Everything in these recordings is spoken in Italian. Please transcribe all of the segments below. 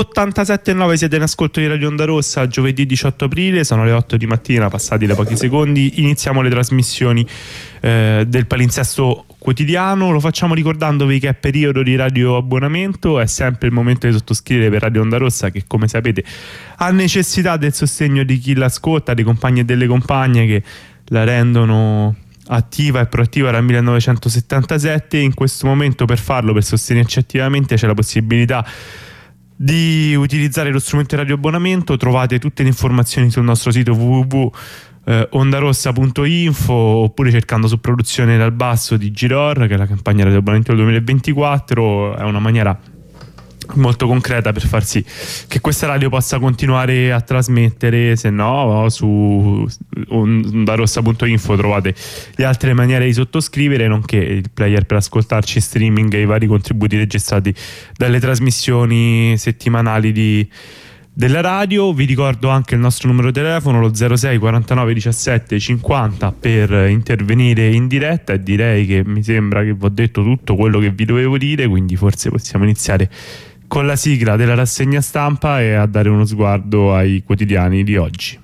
l'87.9, siete in ascolto di Radio Onda Rossa. Giovedì 18 aprile, sono le 8 di mattina, passati da pochi secondi. Iniziamo le trasmissioni del palinsesto quotidiano. Lo facciamo ricordandovi che è periodo di radio abbonamento, è sempre il momento di sottoscrivere per Radio Onda Rossa, che come sapete ha necessità del sostegno di chi l'ascolta, dei compagni e delle compagne che la rendono attiva e proattiva dal 1977. In questo momento, per farlo, per sostenerci attivamente, c'è la possibilità di utilizzare lo strumento radio abbonamento. Trovate tutte le informazioni sul nostro sito www.ondarossa.info, oppure cercando su Produzione dal Basso di Giror, che è la campagna radio abbonamento del 2024. È una maniera molto concreta per far sì che questa radio possa continuare a trasmettere. Se no, su ondarossa.info trovate le altre maniere di sottoscrivere, nonché il player per ascoltarci streaming e i vari contributi registrati dalle trasmissioni settimanali della radio. Vi ricordo anche il nostro numero di telefono, lo 06 49 17 50, per intervenire in diretta, e direi che mi sembra che vi ho detto tutto quello che vi dovevo dire, quindi forse possiamo iniziare con la sigla della rassegna stampa e a dare uno sguardo ai quotidiani di oggi.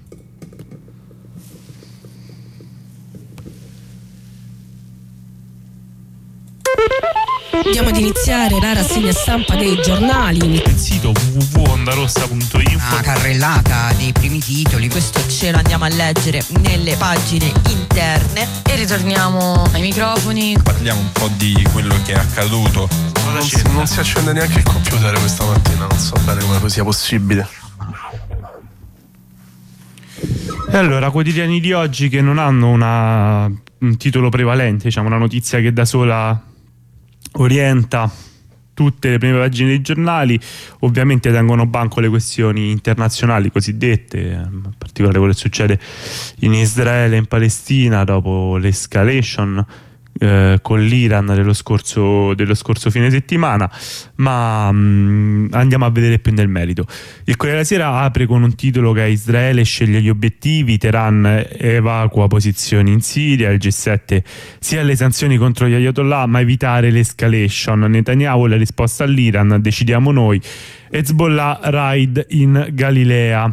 Andiamo ad iniziare la rassegna stampa dei giornali. Il sito www.ondarossa.info. Una carrellata dei primi titoli. Questo ce lo andiamo a leggere nelle pagine interne e ritorniamo ai microfoni. Parliamo un po' di quello che è accaduto. Non si accende neanche il computer questa mattina, non so bene come sia possibile. E allora, quotidiani di oggi che non hanno un titolo prevalente, diciamo una notizia che da sola orienta tutte le prime pagine dei giornali. Ovviamente tengono banco le questioni internazionali cosiddette, in particolare quello che succede in Israele e in Palestina dopo l'escalation con l'Iran dello scorso fine settimana. Ma andiamo a vedere più nel merito. Il Corriere della Sera apre con un titolo che è: Israele sceglie gli obiettivi, Teheran evacua posizioni in Siria, il G7 sia alle sanzioni contro gli Ayatollah ma evitare l'escalation, Netanyahu la risposta all'Iran, decidiamo noi, Hezbollah raid in Galilea.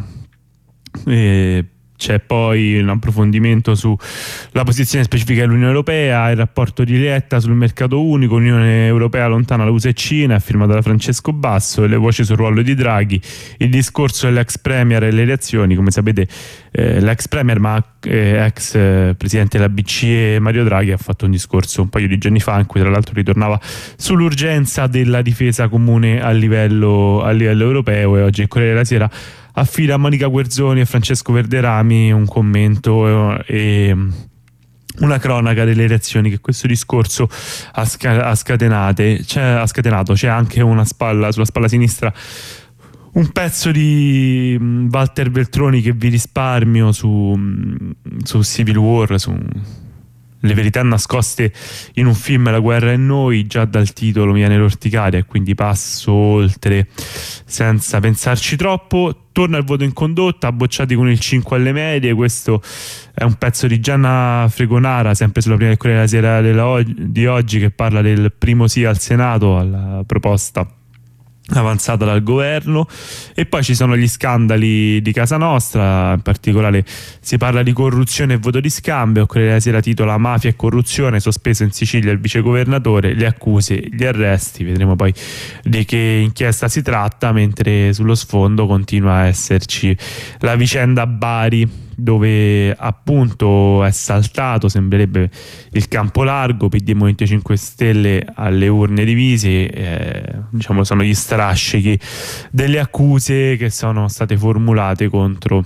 C'è poi un approfondimento sulla posizione specifica dell'Unione Europea, il rapporto di Letta sul mercato unico, Unione Europea lontana da USA e Cina, è firmato da Francesco Basso, e le voci sul ruolo di Draghi, il discorso dell'ex premier e le reazioni. Come sapete, l'ex premier ma ex presidente della BCE Mario Draghi ha fatto un discorso un paio di giorni fa in cui tra l'altro ritornava sull'urgenza della difesa comune a livello europeo, e oggi il Corriere della Sera affida a Monica Guerzoni e Francesco Verderami un commento e una cronaca delle reazioni che questo discorso ha scatenato. C'è anche sulla spalla sinistra un pezzo di Walter Veltroni che vi risparmio su Civil War, su le verità nascoste in un film, La guerra è noi. Già dal titolo mi viene l'orticaria e quindi passo oltre senza pensarci troppo. Torna il voto in condotta, bocciati con il 5 alle medie. Questo è un pezzo di Gianna Fregonara, sempre sulla prima del Corriere della Sera di oggi, che parla del primo sì al Senato alla proposta avanzata dal governo. E poi ci sono gli scandali di casa nostra, in particolare si parla di corruzione e voto di scambio. Corriere della Sera titola: mafia e corruzione, sospeso in Sicilia il vicegovernatore, le accuse, gli arresti. Vedremo poi di che inchiesta si tratta, mentre sullo sfondo continua a esserci la vicenda Bari, dove appunto è saltato, sembrerebbe, il campo largo, PD e Movimento 5 Stelle alle urne divisi. Diciamo sono gli strascichi delle accuse che sono state formulate contro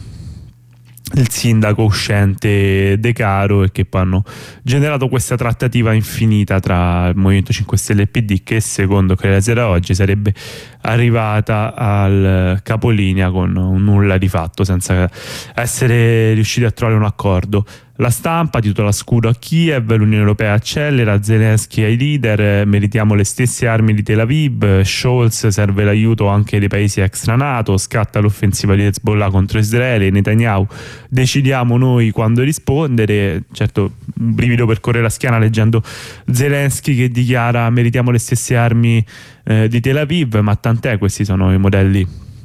il sindaco uscente De Caro e che poi hanno generato questa trattativa infinita tra il Movimento 5 Stelle e il PD, che secondo Corriere della Sera oggi sarebbe arrivata al capolinea con un nulla di fatto, senza essere riusciti a trovare un accordo. La Stampa titola: scudo a Kiev, l'Unione Europea accelera, Zelensky ai leader, meritiamo le stesse armi di Tel Aviv, Scholz, serve l'aiuto anche dei paesi extra NATO, scatta l'offensiva di Hezbollah contro Israele, Netanyahu, decidiamo noi quando rispondere. Certo, un brivido percorre la schiena leggendo Zelensky che dichiara: meritiamo le stesse armi di Tel Aviv, ma tant'è, questi sono i modelli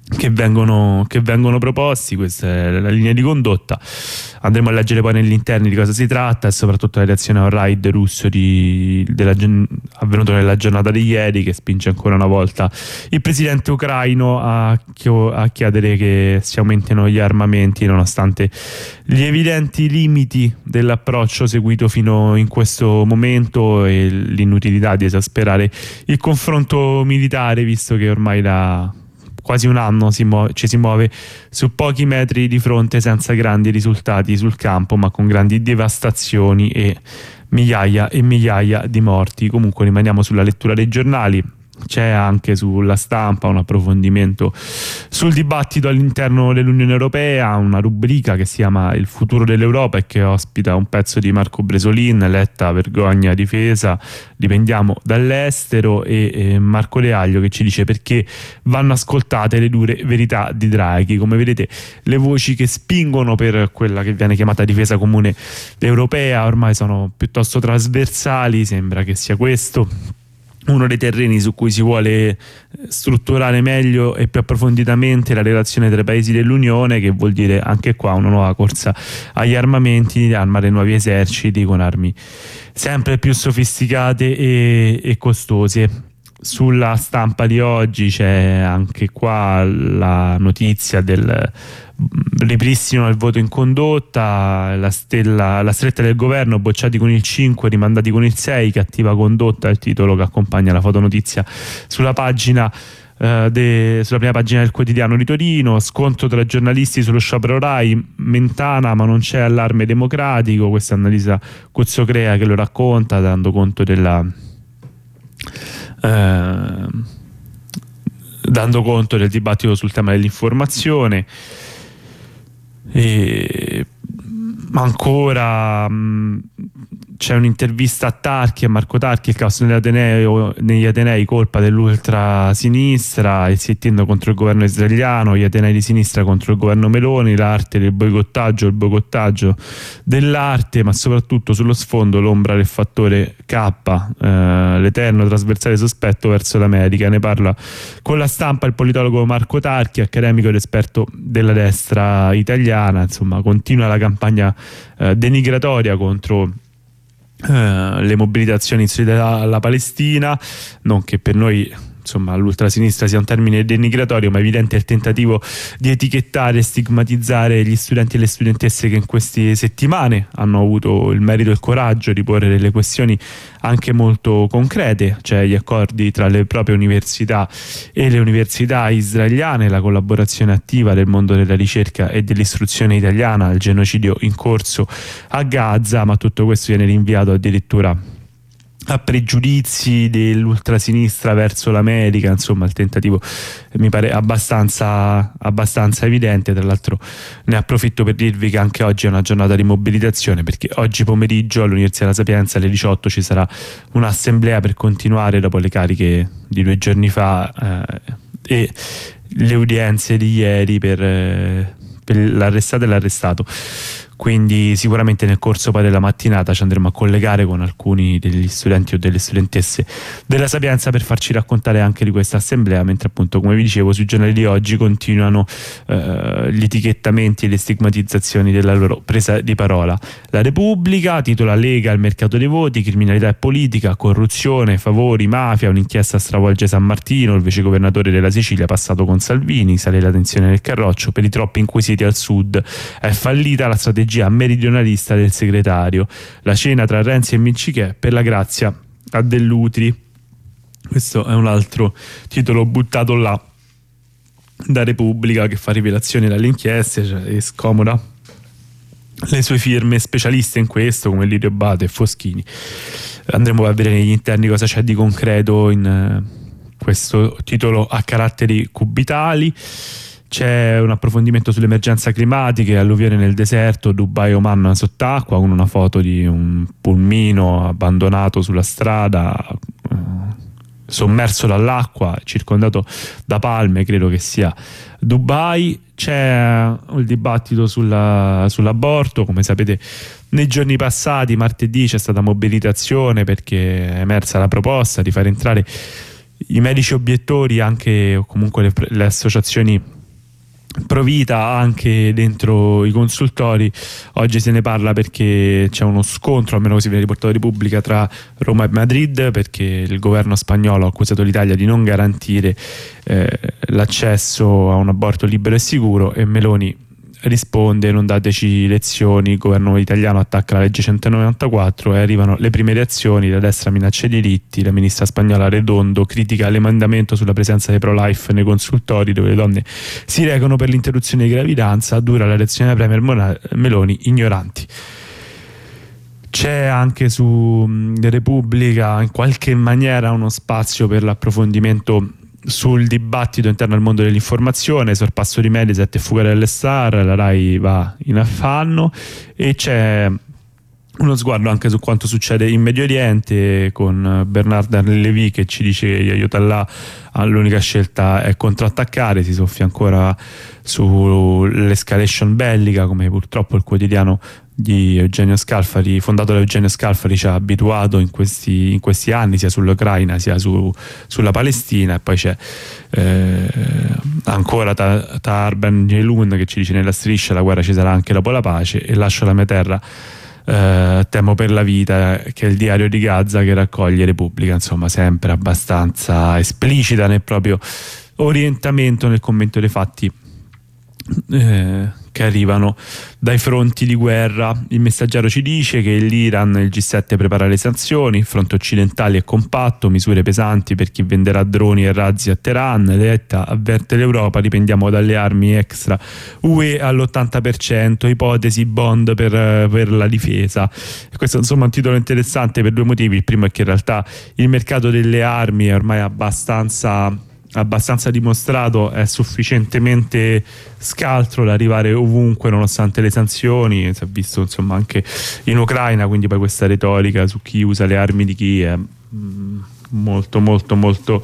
che vengono proposti. Questa è la linea di condotta. Andremo a leggere poi negli interni di cosa si tratta e soprattutto la reazione a un raid russo avvenuto nella giornata di ieri, che spinge ancora una volta il presidente ucraino a chiedere che si aumentino gli armamenti, nonostante gli evidenti limiti dell'approccio seguito fino in questo momento e l'inutilità di esasperare il confronto militare, visto che ormai da quasi un anno ci si muove su pochi metri di fronte, senza grandi risultati sul campo, ma con grandi devastazioni e migliaia di morti. Comunque rimaniamo sulla lettura dei giornali. C'è anche sulla Stampa un approfondimento sul dibattito all'interno dell'Unione Europea, una rubrica che si chiama Il futuro dell'Europa e che ospita un pezzo di Marco Bresolin, Letta, vergogna, difesa, dipendiamo dall'estero, e Marco Leaglio che ci dice perché vanno ascoltate le dure verità di Draghi. Come vedete, le voci che spingono per quella che viene chiamata difesa comune europea ormai sono piuttosto trasversali. Sembra che sia questo uno dei terreni su cui si vuole strutturare meglio e più approfonditamente la relazione tra i paesi dell'Unione, che vuol dire anche qua una nuova corsa agli armamenti, armare nuovi eserciti con armi sempre più sofisticate e costose. Sulla Stampa di oggi c'è anche qua la notizia del ripristino del voto in condotta, la stretta del governo, bocciati con il 5, rimandati con il 6, cattiva condotta, il titolo che accompagna la fotonotizia sulla pagina sulla prima pagina del quotidiano di Torino. Scontro tra giornalisti sullo sciopero Rai, Mentana ma non c'è allarme democratico. Questa è Annalisa Cozzocrea che lo racconta, dando conto del dibattito sul tema dell'informazione. E ancora c'è un'intervista a Tarchi, a Marco Tarchi, il caos negli Atenei, colpa dell'ultrasinistra, il sit-in contro il governo israeliano, gli Atenei di sinistra contro il governo Meloni, l'arte del boicottaggio, il boicottaggio dell'arte, ma soprattutto sullo sfondo l'ombra del fattore K, l'eterno trasversale sospetto verso l'America. Ne parla con la Stampa il politologo Marco Tarchi, accademico ed esperto della destra italiana. Insomma, continua la campagna denigratoria contro le mobilitazioni alla Palestina. Non che per noi, insomma, l'ultrasinistra sia un termine denigratorio, ma è evidente il tentativo di etichettare e stigmatizzare gli studenti e le studentesse che in queste settimane hanno avuto il merito e il coraggio di porre delle questioni anche molto concrete, cioè gli accordi tra le proprie università e le università israeliane, la collaborazione attiva del mondo della ricerca e dell'istruzione italiana al genocidio in corso a Gaza. Ma tutto questo viene rinviato addirittura a pregiudizi dell'ultrasinistra verso l'America. Insomma, il tentativo mi pare abbastanza evidente. Tra l'altro ne approfitto per dirvi che anche oggi è una giornata di mobilitazione, perché oggi pomeriggio all'Università La Sapienza alle 18 ci sarà un'assemblea per continuare dopo le cariche di 2 giorni fa e le udienze di ieri per l'arrestato e l'arrestato. Quindi sicuramente nel corso poi della mattinata ci andremo a collegare con alcuni degli studenti o delle studentesse della Sapienza per farci raccontare anche di questa assemblea, mentre appunto, come vi dicevo, sui giornali di oggi continuano gli etichettamenti e le stigmatizzazioni della loro presa di parola. La Repubblica titola: Lega al mercato dei voti, criminalità e politica, corruzione, favori, mafia, un'inchiesta stravolge San Martino, il vicegovernatore della Sicilia passato con Salvini, sale la tensione nel carroccio, per i troppi inquisiti al sud, è fallita la strategia meridionalista del segretario, la cena tra Renzi e Mincichè per la grazia a Dell'Utri. Questo è un altro titolo buttato là da Repubblica, che fa rivelazioni dalle inchieste, cioè, e scomoda le sue firme specialiste in questo, come Lirio Abate e Foschini. Andremo a vedere negli interni cosa c'è di concreto in questo titolo a caratteri cubitali. C'è un approfondimento sull'emergenza climatica, alluvione nel deserto, Dubai e Oman sott'acqua, con una foto di un pulmino abbandonato sulla strada, sommerso dall'acqua, circondato da palme, credo che sia Dubai. C'è il dibattito sull'aborto, come sapete nei giorni passati, martedì, c'è stata mobilitazione perché è emersa la proposta di far entrare i medici obiettori, anche o comunque le associazioni pro vita anche dentro i consultori. Oggi se ne parla perché c'è uno scontro, almeno così viene riportato in Repubblica, tra Roma e Madrid, perché il governo spagnolo ha accusato l'Italia di non garantire l'accesso a un aborto libero e sicuro, e Meloni risponde: non dateci lezioni, il governo italiano attacca la legge 194, e arrivano le prime reazioni. La destra minaccia i diritti, la ministra spagnola Redondo critica l'emendamento sulla presenza dei pro-life nei consultori dove le donne si recano per l'interruzione di gravidanza. Dura la reazione della premier Meloni: ignoranti. C'è anche su Repubblica in qualche maniera uno spazio per l'approfondimento sul dibattito interno al mondo dell'informazione, sorpasso di Mediaset e fuga delle star, la Rai va in affanno, e c'è uno sguardo anche su quanto succede in Medio Oriente con Bernard Levy che ci dice che Ayatollah l'unica scelta è contrattaccare. Si soffia ancora sull'escalation bellica, come purtroppo il quotidiano di Eugenio Scalfari, fondato da Eugenio Scalfari, ci ha abituato in questi anni, sia sull'Ucraina sia sulla Palestina. E poi c'è ancora Tahar Ben Jelloun che ci dice: nella striscia la guerra ci sarà anche dopo la pace, e lascio la mia terra, temo per la vita, che è il diario di Gaza che raccoglie Repubblica. Insomma, sempre abbastanza esplicita nel proprio orientamento nel commento dei fatti che arrivano dai fronti di guerra. Il Messaggero ci dice che l'Iran, il G7 prepara le sanzioni, il fronte occidentale è compatto, misure pesanti per chi venderà droni e razzi a Teheran. Letta avverte l'Europa: dipendiamo dalle armi extra UE all'80%, ipotesi bond per la difesa. E questo insomma è un titolo interessante per due motivi. Il primo è che in realtà il mercato delle armi è ormai abbastanza dimostrato, è sufficientemente scaltro da arrivare ovunque nonostante le sanzioni. Si è visto insomma anche in Ucraina, quindi poi questa retorica su chi usa le armi di chi è molto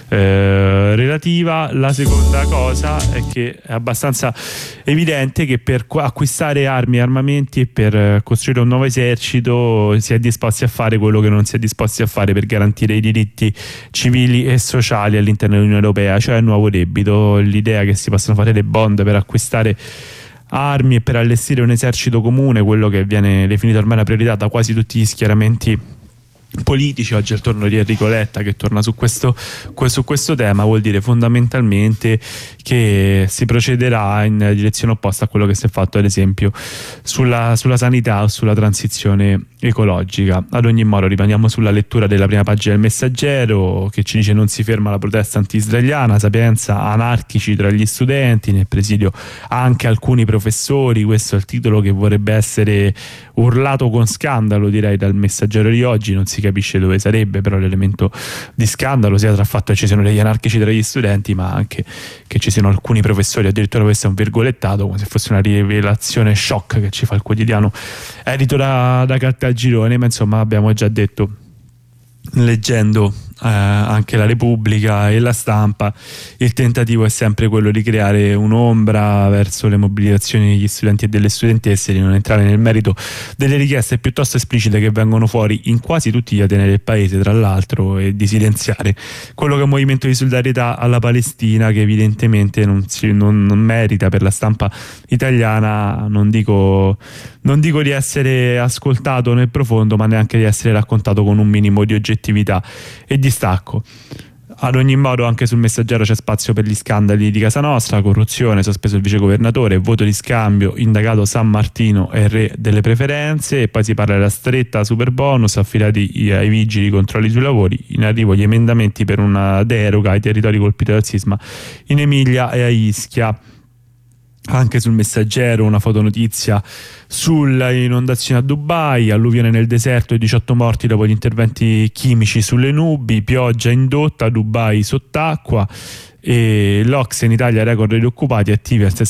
relativa. La seconda cosa è che è abbastanza evidente che per acquistare armi e armamenti e per costruire un nuovo esercito si è disposti a fare quello che non si è disposti a fare per garantire i diritti civili e sociali all'interno dell'Unione Europea, cioè il nuovo debito. L'idea che si possano fare dei bond per acquistare armi e per allestire un esercito comune, quello che viene definito ormai una priorità da quasi tutti gli schieramenti politici. Oggi è il turno di Enrico Letta che torna su questo tema. Vuol dire fondamentalmente che si procederà in direzione opposta a quello che si è fatto ad esempio sulla sanità o sulla transizione ecologica. Ad ogni modo rimaniamo sulla lettura della prima pagina del Messaggero, che ci dice: non si ferma la protesta anti-israeliana, Sapienza, anarchici tra gli studenti, nel presidio anche alcuni professori. Questo è il titolo che vorrebbe essere urlato con scandalo, direi, dal Messaggero di oggi. Non si capisce dove sarebbe però l'elemento di scandalo, sia tra il fatto che ci siano degli anarchici tra gli studenti, ma anche che ci siano alcuni professori. Addirittura questo è un virgolettato, come se fosse una rivelazione shock che ci fa il quotidiano edito da Caltagirone. Ma insomma, abbiamo già detto, leggendo anche la Repubblica e la Stampa, il tentativo è sempre quello di creare un'ombra verso le mobilitazioni degli studenti e delle studentesse, di non entrare nel merito delle richieste piuttosto esplicite che vengono fuori in quasi tutti gli atenei del paese, tra l'altro, e di silenziare quello che è un movimento di solidarietà alla Palestina che evidentemente non merita, per la stampa italiana, non dico di essere ascoltato nel profondo, ma neanche di essere raccontato con un minimo di oggettività e di stacco. Ad ogni modo, anche sul Messaggero c'è spazio per gli scandali di Casa Nostra: corruzione, sospeso il vicegovernatore, voto di scambio, indagato San Martino e re delle preferenze. E poi si parla della stretta superbonus, affidati ai vigili controlli sui lavori, in arrivo gli emendamenti per una deroga ai territori colpiti dal sisma in Emilia e a Ischia. Anche sul Messaggero una fotonotizia sulle inondazioni a Dubai, alluvione nel deserto e 18 morti dopo gli interventi chimici sulle nubi, pioggia indotta, Dubai sott'acqua, e l'Ocse in Italia record di occupati attivi al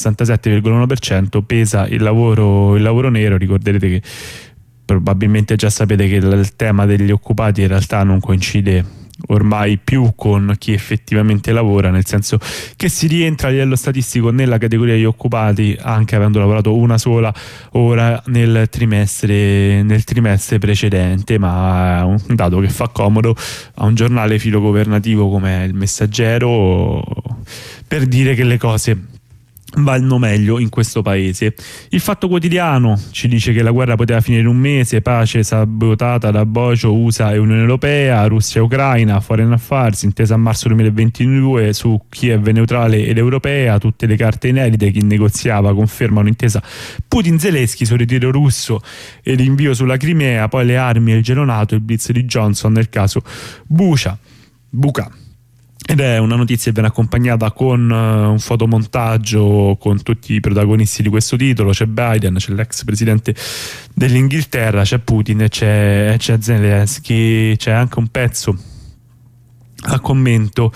67,1%, pesa il lavoro nero. Ricorderete che probabilmente già sapete che il tema degli occupati in realtà non coincide ormai più con chi effettivamente lavora, nel senso che si rientra a livello statistico nella categoria degli occupati anche avendo lavorato una sola ora nel trimestre precedente, ma è un dato che fa comodo a un giornale filogovernativo come Il Messaggero per dire che le cose vanno meglio in questo paese. Il Fatto Quotidiano ci dice che la guerra poteva finire in un mese, pace sabotata da Bocio, USA e Unione Europea, Russia e Ucraina, Foreign Affairs, intesa a marzo 2022 su Kiev neutrale ed europea, tutte le carte inedite, chi negoziava conferma un'intesa Putin-Zelensky sul ritiro russo e l'invio sulla Crimea, poi le armi e il gelo NATO, il blitz di Johnson nel caso Bucha. Ed è una notizia che viene accompagnata con un fotomontaggio con tutti i protagonisti di questo titolo. C'è Biden, c'è l'ex presidente dell'Inghilterra, c'è Putin, c'è Zelensky, c'è anche un pezzo a commento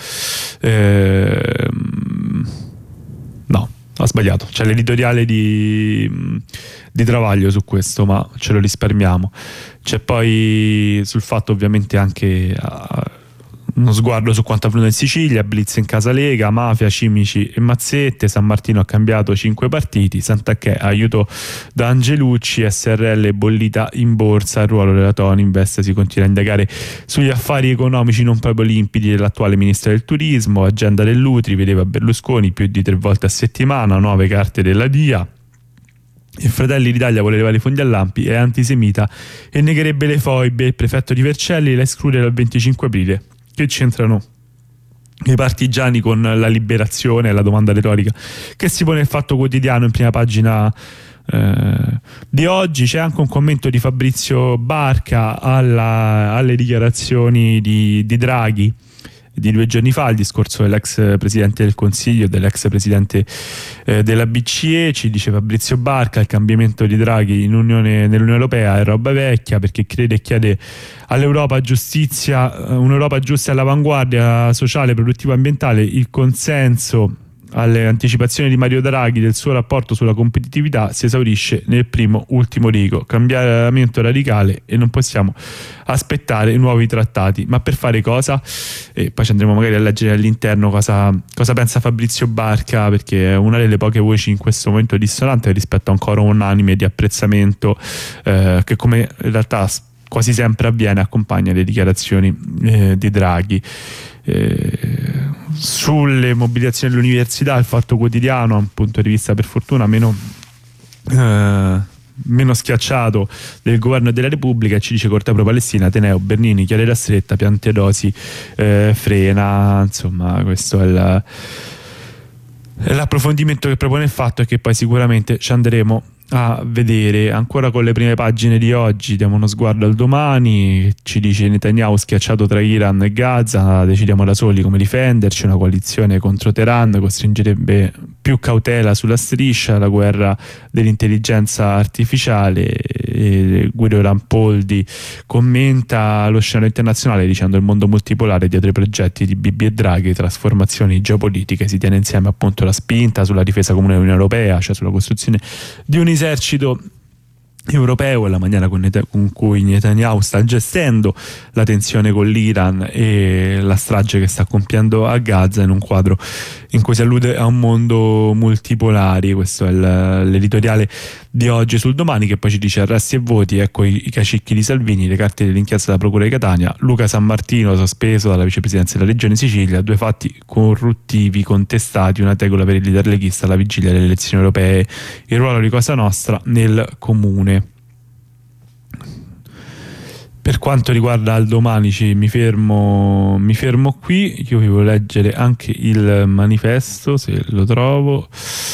no, ho sbagliato, c'è l'editoriale di Travaglio su questo, ma ce lo risparmiamo. C'è poi sul fatto ovviamente anche uno sguardo su quanto è avvenuto in Sicilia, blitz in casa Lega, mafia, cimici e mazzette, San Martino ha cambiato 5 partiti, Sant'Acchè aiuto da Angelucci, SRL bollita in borsa, il ruolo della Toni Invest si continua a indagare sugli affari economici non proprio limpidi dell'attuale ministra del turismo, agenda dell'Utri, vedeva Berlusconi più di 3 volte a settimana, 9 carte della DIA. Il Fratelli d'Italia vuole levare i fondi all'Ampi, è antisemita e negherebbe le foibe, il prefetto di Vercelli la esclude dal 25 aprile. Che c'entrano i partigiani con la liberazione? È la domanda retorica che si pone il Fatto Quotidiano in prima pagina di oggi. C'è anche un commento di Fabrizio Barca alle dichiarazioni di Draghi di 2 giorni fa, il discorso dell'ex presidente del Consiglio e dell'ex presidente della BCE. Ci dice Fabrizio Barca: il cambiamento di Draghi nell'Unione Europea è roba vecchia, perché crede e chiede all'Europa un'Europa giusta e all'avanguardia sociale, produttiva e ambientale. Il consenso alle anticipazioni di Mario Draghi del suo rapporto sulla competitività si esaurisce nel ultimo rigo, cambiamento radicale e non possiamo aspettare nuovi trattati. Ma per fare cosa? E poi ci andremo magari a leggere all'interno cosa pensa Fabrizio Barca, perché è una delle poche voci in questo momento dissonante rispetto a un coro unanime di apprezzamento che, come in realtà quasi sempre avviene, accompagna le dichiarazioni di Draghi. Sulle mobilitazioni dell'università, il Fatto Quotidiano ha un punto di vista per fortuna meno schiacciato del governo e della Repubblica, ci dice corteo pro-Palestina, Ateneo, Bernini, chiarire stretta, Piantedosi frena. Insomma, questo è l'approfondimento che propone il Fatto e che poi sicuramente ci andremo a vedere. Ancora con le prime pagine di oggi diamo uno sguardo al Domani, ci dice Netanyahu schiacciato tra Iran e Gaza, decidiamo da soli come difenderci, una coalizione contro Teheran costringerebbe più cautela sulla striscia, la guerra dell'intelligenza artificiale. Guido Rampoldi commenta lo scenario internazionale dicendo: il mondo multipolare dietro i progetti di Bibi e Draghi, trasformazioni geopolitiche, si tiene insieme appunto la spinta sulla difesa comune dell'Unione Europea, cioè sulla costruzione di un esercito europeo, e la maniera con cui Netanyahu sta gestendo la tensione con l'Iran e la strage che sta compiendo a Gaza, in un quadro in cui si allude a un mondo multipolare. Questo è l'editoriale di oggi sul Domani, che poi ci dice: arresti e voti, ecco i cacicchi di Salvini, le carte dell'inchiesta della Procura di Catania, Luca San Martino sospeso dalla vicepresidenza della Regione Sicilia, 2 fatti corruttivi contestati, una tegola per il leader leghista alla vigilia delle elezioni europee, il ruolo di Cosa Nostra nel comune. Per quanto riguarda il Domani mi fermo qui. Io vi voglio leggere anche il manifesto, se lo trovo.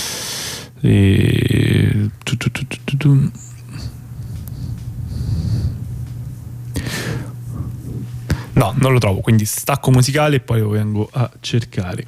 No, non lo trovo, quindi stacco musicale e poi lo vengo a cercare.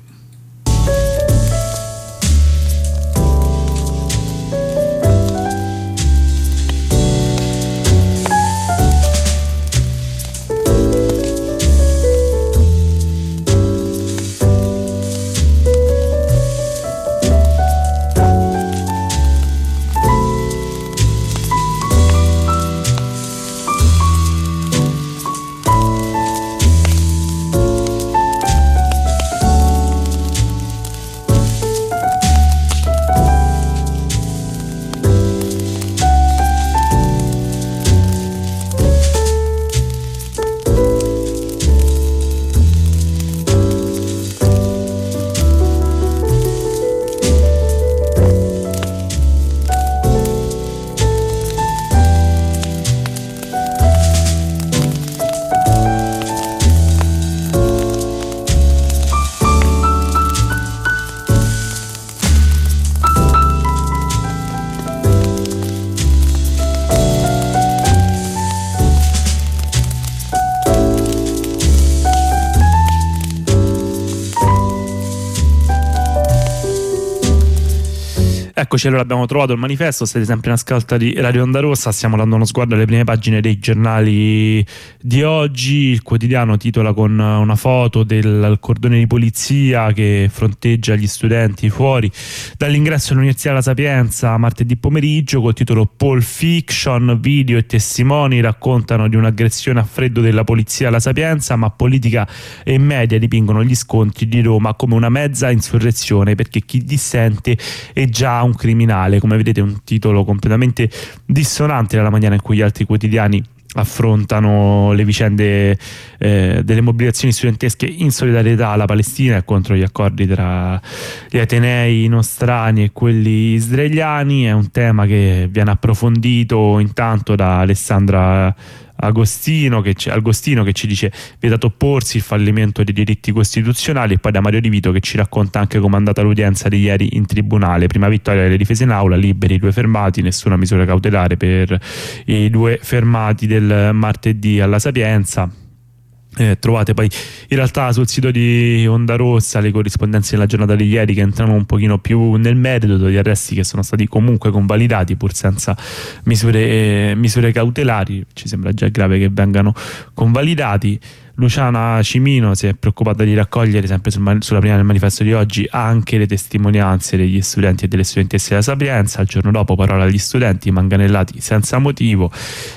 Eccoci, allora abbiamo trovato il manifesto, siete sempre in ascolto di Radio Onda Rossa, stiamo dando uno sguardo alle prime pagine dei giornali di oggi. Il quotidiano titola con una foto del cordone di polizia che fronteggia gli studenti fuori dall'ingresso all'Università La Sapienza martedì pomeriggio, col titolo Pulp Fiction, video e testimoni raccontano di un'aggressione a freddo della polizia alla Sapienza, ma politica e media dipingono gli scontri di Roma come una mezza insurrezione perché chi dissente è già un criminale. Come vedete, un titolo completamente dissonante dalla maniera in cui gli altri quotidiani affrontano le vicende delle mobilitazioni studentesche in solidarietà alla Palestina e contro gli accordi tra gli atenei nostrani e quelli israeliani. È un tema che viene approfondito intanto da Alessandra Agostino che ci dice vietato opporsi, il fallimento dei diritti costituzionali, e poi da Mario Di Vito che ci racconta anche com'è andata l'udienza di ieri in tribunale. Prima vittoria delle difese in aula, liberi i 2 fermati, nessuna misura cautelare per i 2 fermati del martedì alla Sapienza. Trovate poi in realtà sul sito di Onda Rossa le corrispondenze della giornata di ieri che entrano un pochino più nel merito degli arresti che sono stati comunque convalidati pur senza misure cautelari. Ci sembra già grave che vengano convalidati. Luciana Cimino si è preoccupata di raccogliere, sempre sulla prima del manifesto di oggi, anche le testimonianze degli studenti e delle studentesse della Sapienza. Il giorno dopo parola agli studenti manganellati senza motivo.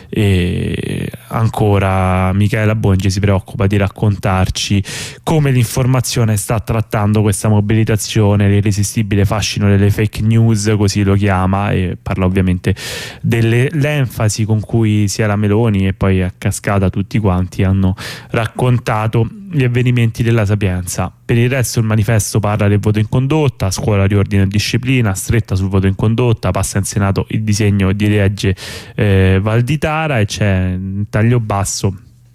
E ancora Michaela Bongi si preoccupa di raccontarci come l'informazione sta trattando questa mobilitazione, l'irresistibile fascino delle fake news, così lo chiama, e parla ovviamente dell'enfasi con cui sia la Meloni e poi a cascata tutti quanti hanno raccontato gli avvenimenti della Sapienza. Per il resto il manifesto parla del voto in condotta, scuola riordine e disciplina, stretta sul voto in condotta, passa in Senato il disegno di legge Valditara e c'è un taglio basso.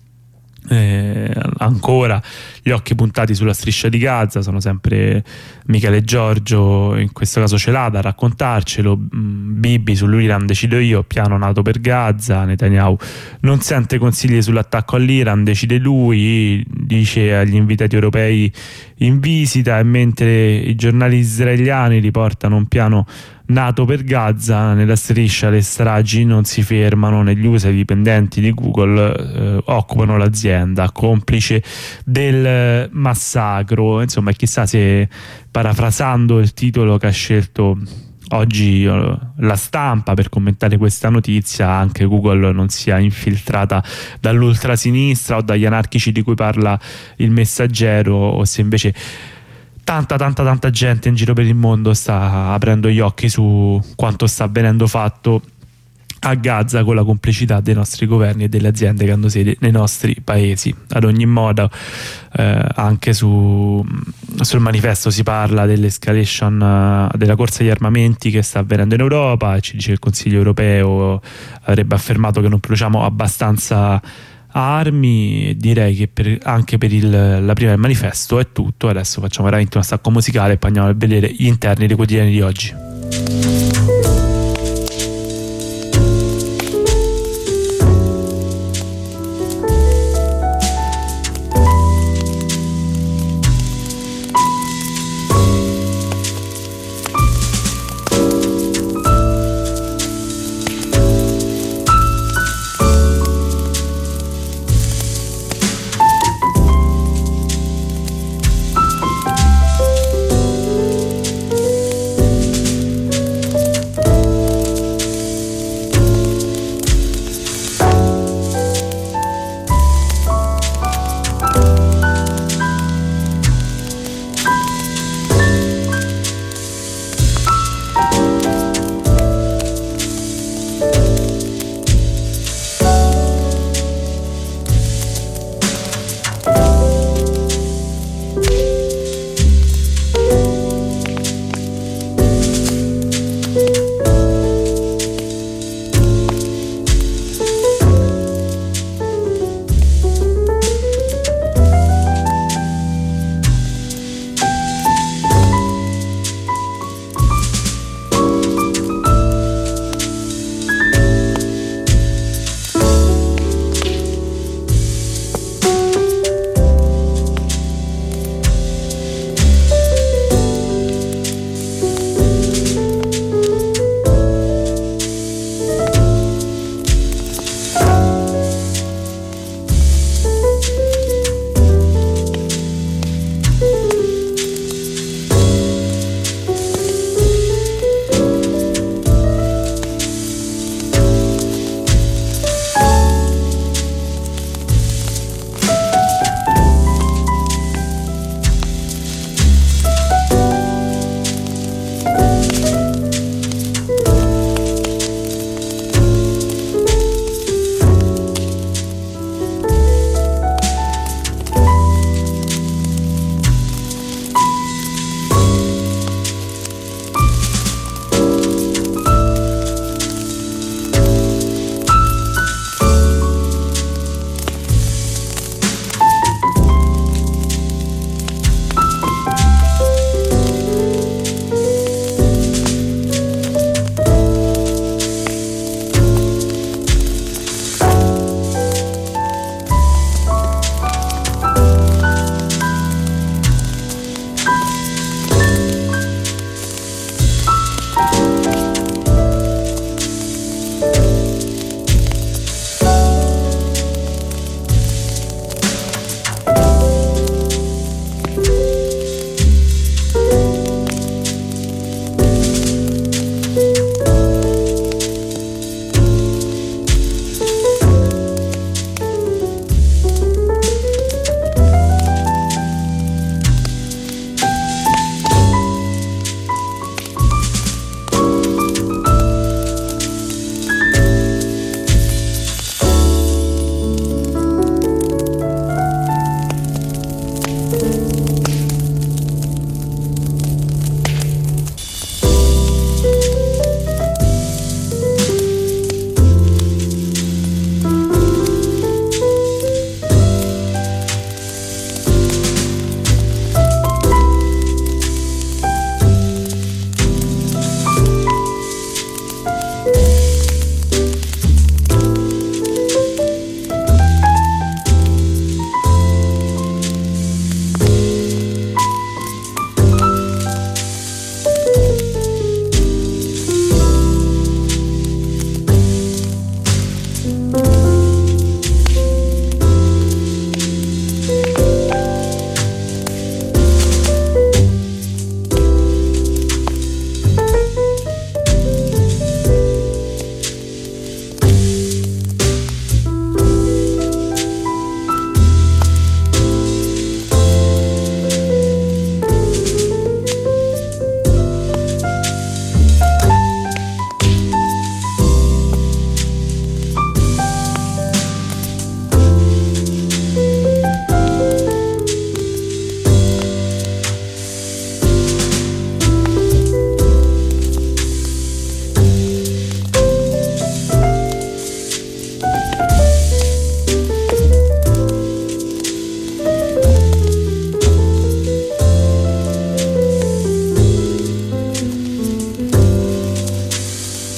Ancora gli occhi puntati sulla striscia di Gaza, sono sempre Michele Giorgio, in questo caso Celada, a raccontarcelo. Bibi sull'Iran decido io, piano nato per Gaza. Netanyahu non sente consigli sull'attacco all'Iran, decide lui, dice agli invitati europei in visita, e mentre i giornali israeliani riportano un piano nato per Gaza, nella striscia le stragi non si fermano. Negli USA i dipendenti di Google occupano l'azienda, complice del massacro. Insomma, chissà se, parafrasando il titolo che ha scelto oggi La Stampa per commentare questa notizia, anche Google non sia infiltrata dall'ultrasinistra o dagli anarchici di cui parla il Messaggero, o se invece tanta gente in giro per il mondo sta aprendo gli occhi su quanto sta venendo fatto a Gaza con la complicità dei nostri governi e delle aziende che hanno sede nei nostri paesi. Ad ogni modo anche sul manifesto si parla dell'escalation della corsa agli armamenti che sta avvenendo in Europa, e ci dice che il Consiglio europeo avrebbe affermato che non produciamo abbastanza armi. Direi che anche per la prima del manifesto è tutto. Adesso facciamo veramente una stacco musicale e poi andiamo a vedere gli interni dei quotidiani di oggi.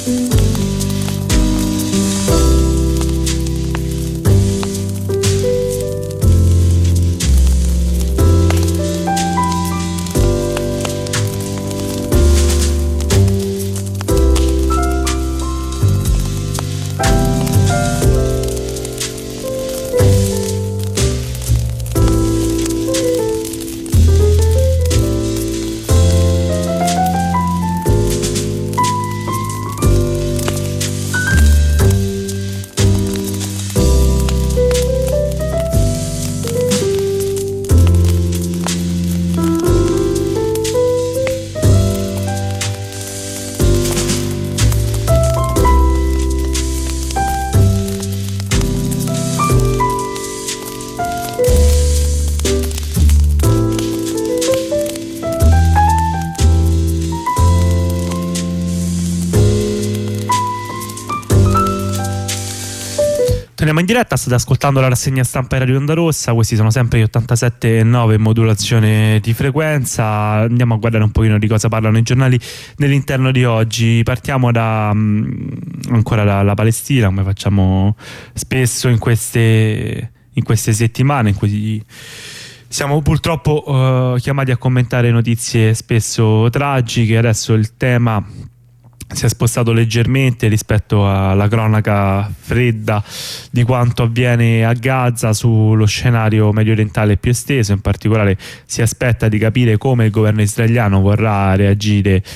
Torniamo in diretta, state ascoltando la rassegna stampa di Radio Onda Rossa, questi sono sempre gli 87.9 in modulazione di frequenza. Andiamo a guardare un pochino di cosa parlano i giornali nell'interno di oggi. Partiamo ancora dalla Palestina, come facciamo spesso in queste settimane in cui siamo purtroppo chiamati a commentare notizie spesso tragiche. Adesso il tema si è spostato leggermente rispetto alla cronaca fredda di quanto avviene a Gaza sullo scenario medio orientale più esteso. In particolare si aspetta di capire come il governo israeliano vorrà reagire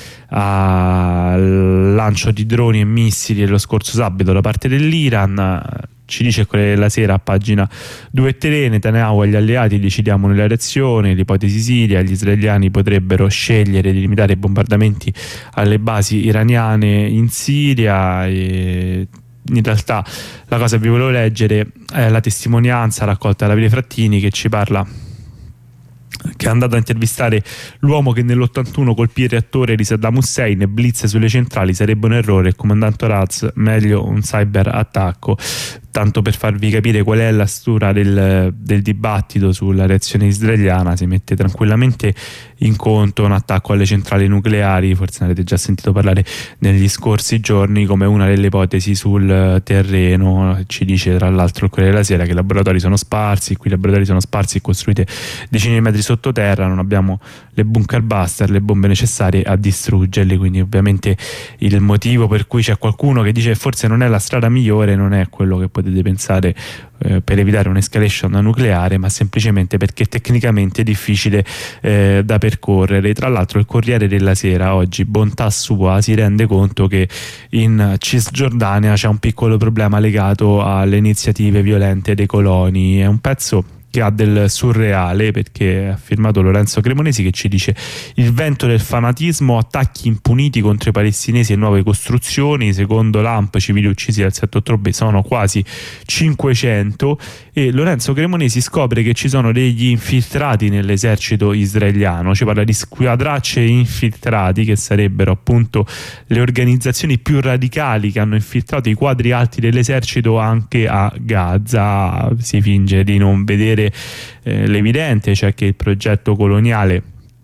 al lancio di droni e missili dello scorso sabato da parte dell'Iran. Ci dice Corriere della Sera a pagina 2 e 3: Netanyahu e gli alleati decidiamo nella reazione, l'ipotesi Siria, gli israeliani potrebbero scegliere di limitare i bombardamenti alle basi iraniane in Siria. E in realtà la cosa che vi volevo leggere è la testimonianza raccolta da Davide Frattini, che ci parla, che è andato a intervistare l'uomo che nell'81 colpì il reattore di Saddam Hussein. Blitz sulle centrali sarebbe un errore, il comandante Raz, meglio un cyber attacco. Tanto per farvi capire qual è la stura del dibattito sulla reazione israeliana, si mette tranquillamente in conto un attacco alle centrali nucleari. Forse ne avete già sentito parlare negli scorsi giorni come una delle ipotesi sul terreno. Ci dice tra l'altro il Corriere della Sera che i laboratori sono sparsi, qui i laboratori sono sparsi e costruiti decine di metri sottoterra, non abbiamo le bunker buster, le bombe necessarie a distruggerli. Quindi ovviamente il motivo per cui c'è qualcuno che dice forse non è la strada migliore non è quello che potete pensare per evitare un'escalation nucleare, ma semplicemente perché tecnicamente è difficile da percorrere. Tra l'altro il Corriere della Sera oggi, bontà sua, si rende conto che in Cisgiordania c'è un piccolo problema legato alle iniziative violente dei coloni. È un pezzo che ha del surreale, perché ha firmato Lorenzo Cremonesi, che ci dice: il vento del fanatismo, attacchi impuniti contro i palestinesi e nuove costruzioni. Secondo l'ANP civili uccisi dal 7 ottobre sono quasi 500. E Lorenzo Cremonesi scopre che ci sono degli infiltrati nell'esercito israeliano. Ci parla di squadracce infiltrati, che sarebbero appunto le organizzazioni più radicali che hanno infiltrato i quadri alti dell'esercito anche a Gaza. Si finge di non vedere l'evidente, cioè che il progetto coloniale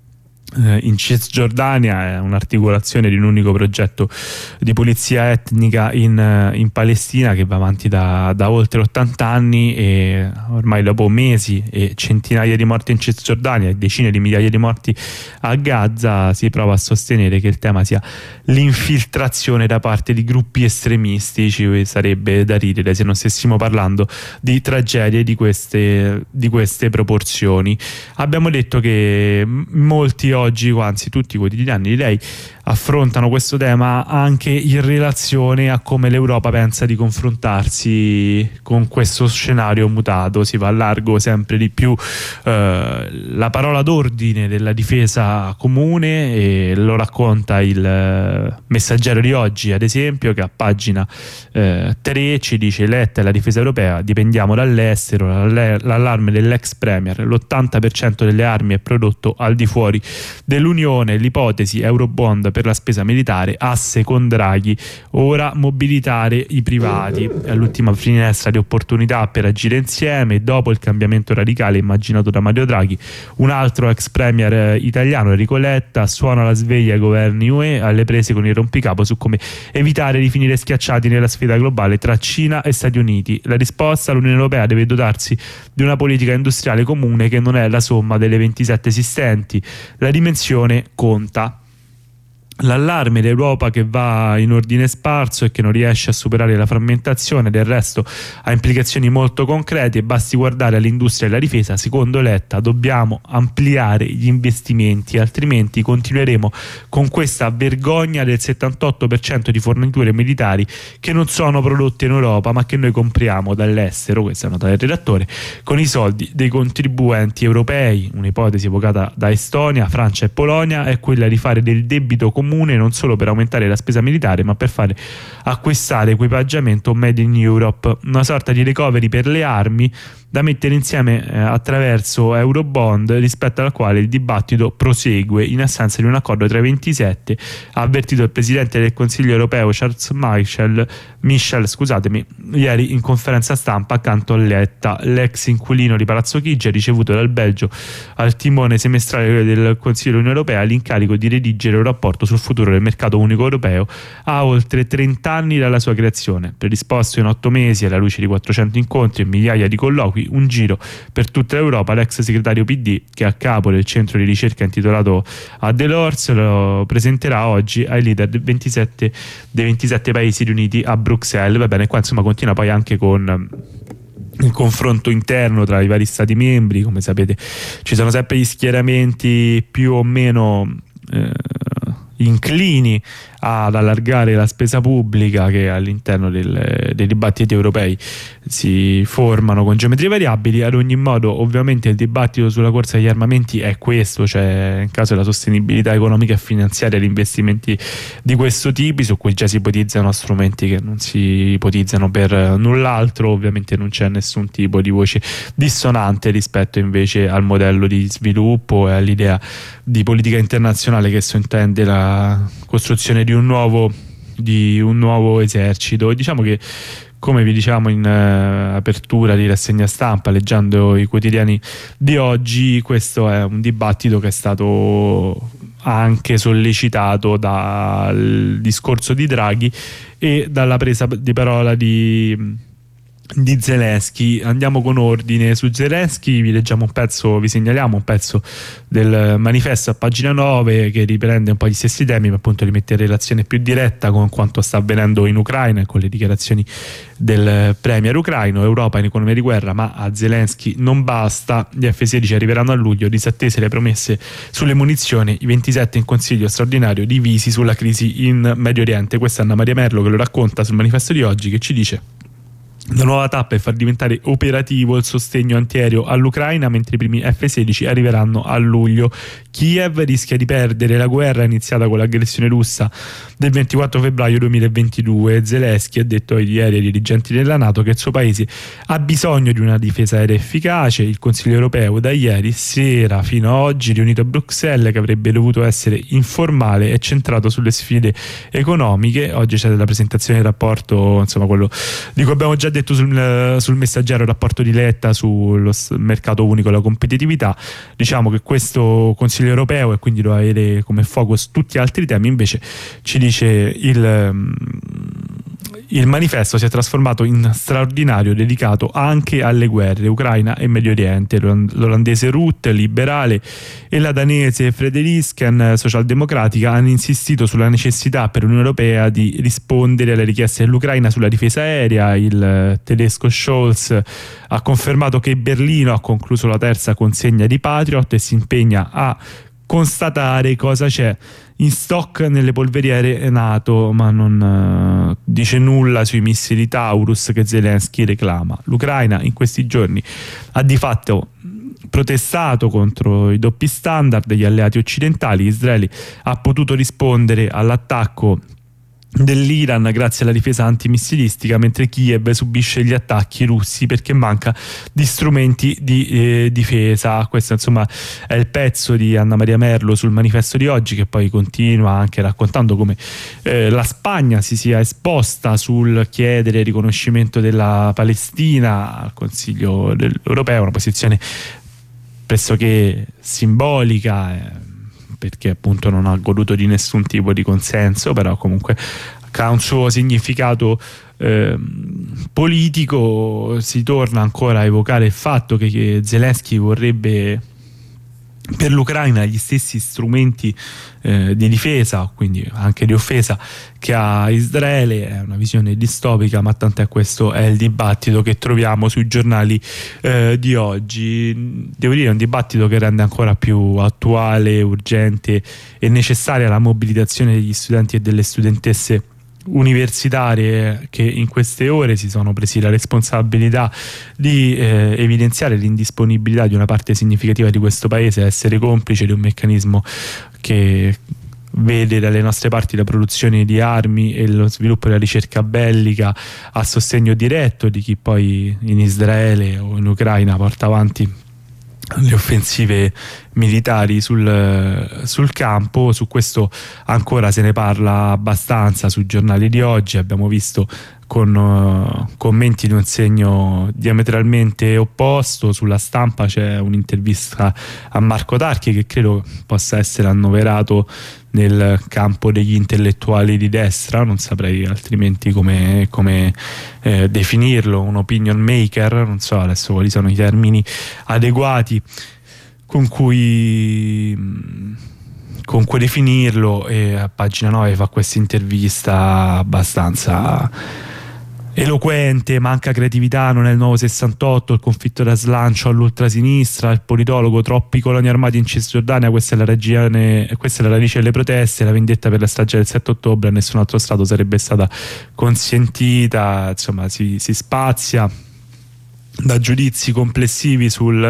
in Cisgiordania è un'articolazione di un unico progetto di pulizia etnica in Palestina che va avanti da oltre 80 anni, e ormai dopo mesi e centinaia di morti in Cisgiordania e decine di migliaia di morti a Gaza si prova a sostenere che il tema sia l'infiltrazione da parte di gruppi estremisti. Ci sarebbe da ridere se non stessimo parlando di tragedie di queste proporzioni. Abbiamo detto che molti oggi, anzi tutti i quotidiani direi, affrontano questo tema anche in relazione a come l'Europa pensa di confrontarsi con questo scenario mutato. Si va a largo sempre di più la parola d'ordine della difesa comune, e lo racconta il Messaggero di oggi, ad esempio, che a pagina 3 ci dice: Letta e la difesa europea, dipendiamo dall'estero, l'allarme dell'ex premier, l'80% delle armi è prodotto al di fuori dell'Unione, l'ipotesi Eurobond per la spesa militare, asse con Draghi, ora mobilitare i privati. È l'ultima finestra di opportunità per agire insieme. Dopo il cambiamento radicale immaginato da Mario Draghi, un altro ex premier italiano, Enrico Letta, suona la sveglia ai governi UE alle prese con il rompicapo su come evitare di finire schiacciati nella sfida globale tra Cina e Stati Uniti. La risposta: l'Unione Europea deve dotarsi di una politica industriale comune che non è la somma delle 27 esistenti. La dimensione conta. L'allarme d'Europa che va in ordine sparso e che non riesce a superare la frammentazione, del resto ha implicazioni molto concrete e basti guardare all'industria e alla difesa. Secondo Letta dobbiamo ampliare gli investimenti, altrimenti continueremo con questa vergogna del 78% di forniture militari che non sono prodotte in Europa ma che noi compriamo dall'estero, questa è nota del redattore, con i soldi dei contribuenti europei. Un'ipotesi evocata da Estonia, Francia e Polonia è quella di fare del debito comune non solo per aumentare la spesa militare ma per fare acquistare equipaggiamento made in Europe, una sorta di recovery per le armi da mettere insieme attraverso Eurobond, rispetto al quale il dibattito prosegue in assenza di un accordo tra i 27, ha avvertito il presidente del Consiglio europeo Charles Michel, ieri in conferenza stampa accanto a Letta. L'ex inquilino di Palazzo Chigi ha ricevuto dal Belgio al timone semestrale del Consiglio dell'Unione Europea l'incarico di redigere un rapporto sul futuro del mercato unico europeo a oltre 30 anni dalla sua creazione. Predisposto in 8 mesi alla luce di 400 incontri e migliaia di colloqui, un giro per tutta l'Europa, l'ex segretario PD, che è a capo del centro di ricerca intitolato a Delors, lo presenterà oggi ai leader dei 27 paesi riuniti a Bruxelles. Va bene, qua insomma continua poi anche con il confronto interno tra i vari stati membri. Come sapete ci sono sempre gli schieramenti più o meno inclini ad allargare la spesa pubblica, che all'interno dei dibattiti europei si formano con geometrie variabili. Ad ogni modo, ovviamente il dibattito sulla corsa agli armamenti è questo, cioè in caso della sostenibilità economica e finanziaria di investimenti di questo tipo, su cui già si ipotizzano strumenti che non si ipotizzano per null'altro. Ovviamente non c'è nessun tipo di voce dissonante rispetto invece al modello di sviluppo e all'idea di politica internazionale che sottintende la costruzione di un nuovo esercito. E diciamo che, come vi diciamo in apertura di rassegna stampa, leggendo i quotidiani di oggi, questo è un dibattito che è stato anche sollecitato dal discorso di Draghi e dalla presa di parola di Zelensky. Andiamo con ordine. Su Zelensky vi segnaliamo un pezzo del manifesto a pagina 9 che riprende un po' gli stessi temi, ma appunto li mette in relazione più diretta con quanto sta avvenendo in Ucraina e con le dichiarazioni del premier ucraino. Europa in economia di guerra, ma a Zelensky non basta. Gli F-16 arriveranno a luglio, disattese le promesse sulle munizioni, i 27 in consiglio straordinario divisi sulla crisi in Medio Oriente. Questa è Anna Maria Merlo che lo racconta sul manifesto di oggi, che ci dice: la nuova tappa è far diventare operativo il sostegno antiaereo all'Ucraina, mentre i primi F-16 arriveranno a luglio. Kiev rischia di perdere la guerra iniziata con l'aggressione russa del 24 febbraio 2022. Zelensky ha detto ieri ai dirigenti della NATO che il suo paese ha bisogno di una difesa aerea efficace. Il Consiglio europeo da ieri sera fino ad oggi, riunito a Bruxelles, che avrebbe dovuto essere informale e centrato sulle sfide economiche. Oggi c'è la presentazione del rapporto, insomma quello di cui abbiamo già detto sul Messaggero, il rapporto di Letta sullo mercato unico e la competitività. Diciamo che questo Consiglio europeo, e quindi doveva avere come focus tutti altri temi, invece ci dice il manifesto si è trasformato in straordinario dedicato anche alle guerre Ucraina e Medio Oriente. L'olandese Rutte, liberale, e la danese Frederiksen, socialdemocratica, hanno insistito sulla necessità per l'Unione Europea di rispondere alle richieste dell'Ucraina sulla difesa aerea. Il tedesco Scholz ha confermato che Berlino ha concluso la terza consegna di Patriot e si impegna a constatare cosa c'è in stock nelle polveriere NATO, ma non dice nulla sui missili Taurus che Zelensky reclama. L'Ucraina in questi giorni ha di fatto protestato contro i doppi standard degli alleati occidentali. Israele ha potuto rispondere all'attacco dell'Iran grazie alla difesa antimissilistica, mentre Kiev subisce gli attacchi russi perché manca di strumenti di difesa. Questo insomma è il pezzo di Anna Maria Merlo sul Manifesto di oggi, che poi continua anche raccontando come la Spagna si sia esposta sul chiedere il riconoscimento della Palestina al Consiglio europeo, una posizione pressoché simbolica, perché appunto non ha goduto di nessun tipo di consenso, però comunque ha un suo significato politico. Si torna ancora a evocare il fatto che Zelensky vorrebbe per l'Ucraina gli stessi strumenti di difesa, quindi anche di offesa, che ha Israele. È una visione distopica, ma tant'è, questo è il dibattito che troviamo sui giornali di oggi. Devo dire, è un dibattito che rende ancora più attuale, urgente e necessaria la mobilitazione degli studenti e delle studentesse universitarie, che in queste ore si sono presi la responsabilità di evidenziare l'indisponibilità di una parte significativa di questo paese a essere complice di un meccanismo che vede dalle nostre parti la produzione di armi e lo sviluppo della ricerca bellica a sostegno diretto di chi poi in Israele o in Ucraina porta avanti le offensive militari sul campo. Su questo ancora se ne parla abbastanza sui giornali di oggi. Abbiamo visto con commenti di un segno diametralmente opposto. Sulla Stampa c'è un'intervista a Marco Tarchi che credo possa essere annoverato nel campo degli intellettuali di destra, non saprei altrimenti come definirlo, un opinion maker, non so adesso quali sono i termini adeguati con cui definirlo, e a pagina 9 fa questa intervista abbastanza eloquente. Manca creatività, non è il nuovo 68, il conflitto da slancio all'ultrasinistra. Il politologo: troppi coloni armati in Cisgiordania, questa è la radice delle proteste, la vendetta per la strage del 7 ottobre a nessun altro stato sarebbe stata consentita. Insomma, si spazia da giudizi complessivi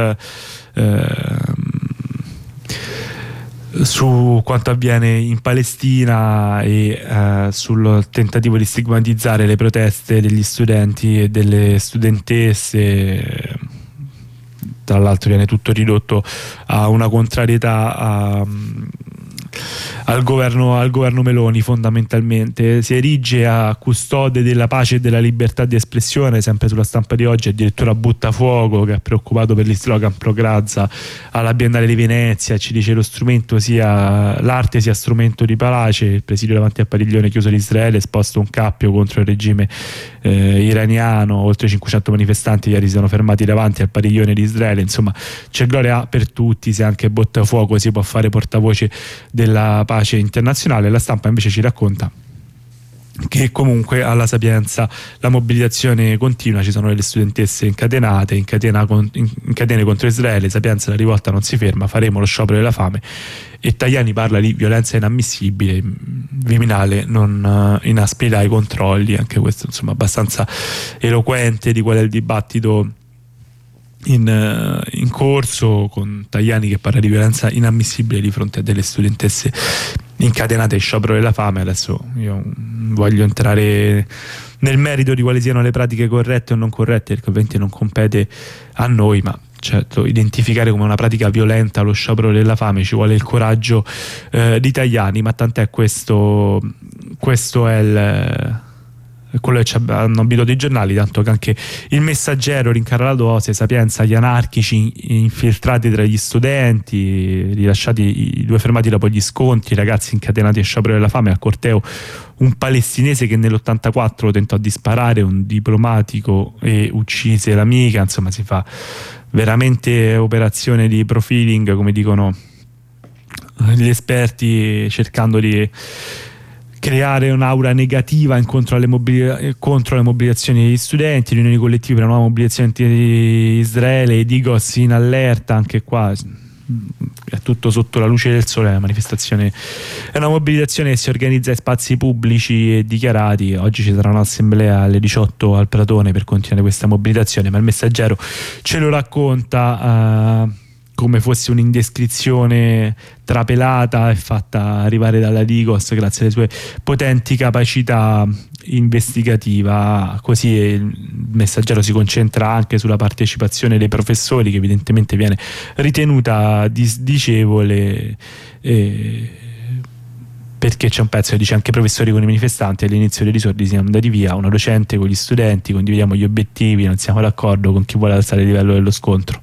su quanto avviene in Palestina e sul tentativo di stigmatizzare le proteste degli studenti e delle studentesse. Tra l'altro viene tutto ridotto a una contrarietà al governo Meloni. Fondamentalmente si erige a custode della pace e della libertà di espressione. Sempre sulla Stampa di oggi addirittura Buttafuoco, che è preoccupato per gli slogan pro Gaza alla Biennale di Venezia, ci dice l'arte sia strumento di pace. Il presidio davanti al padiglione chiuso di Israele, esposto un cappio contro il regime iraniano. Oltre 500 manifestanti ieri si sono fermati davanti al padiglione di Israele. Insomma, c'è gloria per tutti se anche Buttafuoco si può fare portavoce della pace internazionale. La Stampa invece ci racconta che comunque alla Sapienza la mobilitazione continua, ci sono delle studentesse incatenate, in catene contro Israele. Sapienza: la rivolta non si ferma, faremo lo sciopero della fame. E Tajani parla di violenza inammissibile, Viminale non inasprirà i controlli. Anche questo insomma abbastanza eloquente di qual è il dibattito in corso, con Tajani che parla di violenza inammissibile di fronte a delle studentesse incatenate in sciopero della fame. Adesso io voglio entrare nel merito di quali siano le pratiche corrette o non corrette, perché ovviamente non compete a noi, ma certo identificare come una pratica violenta lo sciopero della fame ci vuole il coraggio di Tajani. Ma tant'è, questo è quello che ci hanno abituato i giornali, tanto che anche il Messaggero rincara la dose. Sapienza: gli anarchici infiltrati tra gli studenti, rilasciati i 2 fermati dopo gli scontri, i ragazzi incatenati a sciopero della fame. A corteo un palestinese che nell'84 tentò di sparare un diplomatico e uccise l'amica. Insomma, si fa veramente operazione di profiling, come dicono gli esperti, cercando di creare un'aura negativa contro le mobilitazioni degli studenti. Riunioni collettive per una nuova mobilitazione di Israele, e Digos in allerta. Anche qua è tutto sotto la luce del sole. La manifestazione è una mobilitazione che si organizza in spazi pubblici e dichiarati. Oggi ci sarà un'assemblea alle 18 al Pratone per continuare questa mobilitazione, ma il Messaggero ce lo racconta come fosse un'indescrizione trapelata e fatta arrivare dalla Digos grazie alle sue potenti capacità investigativa. Così il Messaggero si concentra anche sulla partecipazione dei professori, che evidentemente viene ritenuta disdicevole, perché c'è un pezzo che dice: anche i professori con i manifestanti all'inizio dei disordi siamo andati via, una docente con gli studenti, condividiamo gli obiettivi, non siamo d'accordo con chi vuole alzare il livello dello scontro.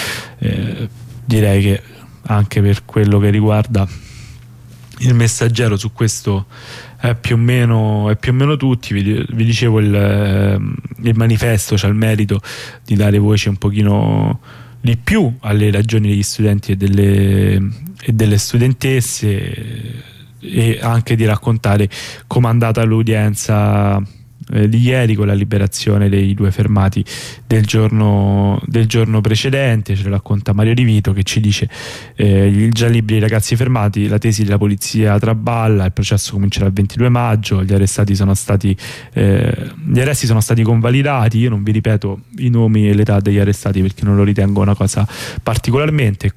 Direi che anche per quello che riguarda il Messaggero su questo è più o meno tutti. Vi dicevo, il manifesto c'ha il merito di dare voce un pochino di più alle ragioni degli studenti e delle studentesse, e anche di raccontare com'è andata l'udienza di ieri con la liberazione dei 2 fermati del giorno precedente. Ce lo racconta Mario Di Vito, che ci dice: il già liberi i ragazzi fermati, la tesi della polizia traballa, il processo comincerà il 22 maggio, gli arresti sono stati convalidati. Io non vi ripeto i nomi e l'età degli arrestati perché non lo ritengo una cosa particolarmente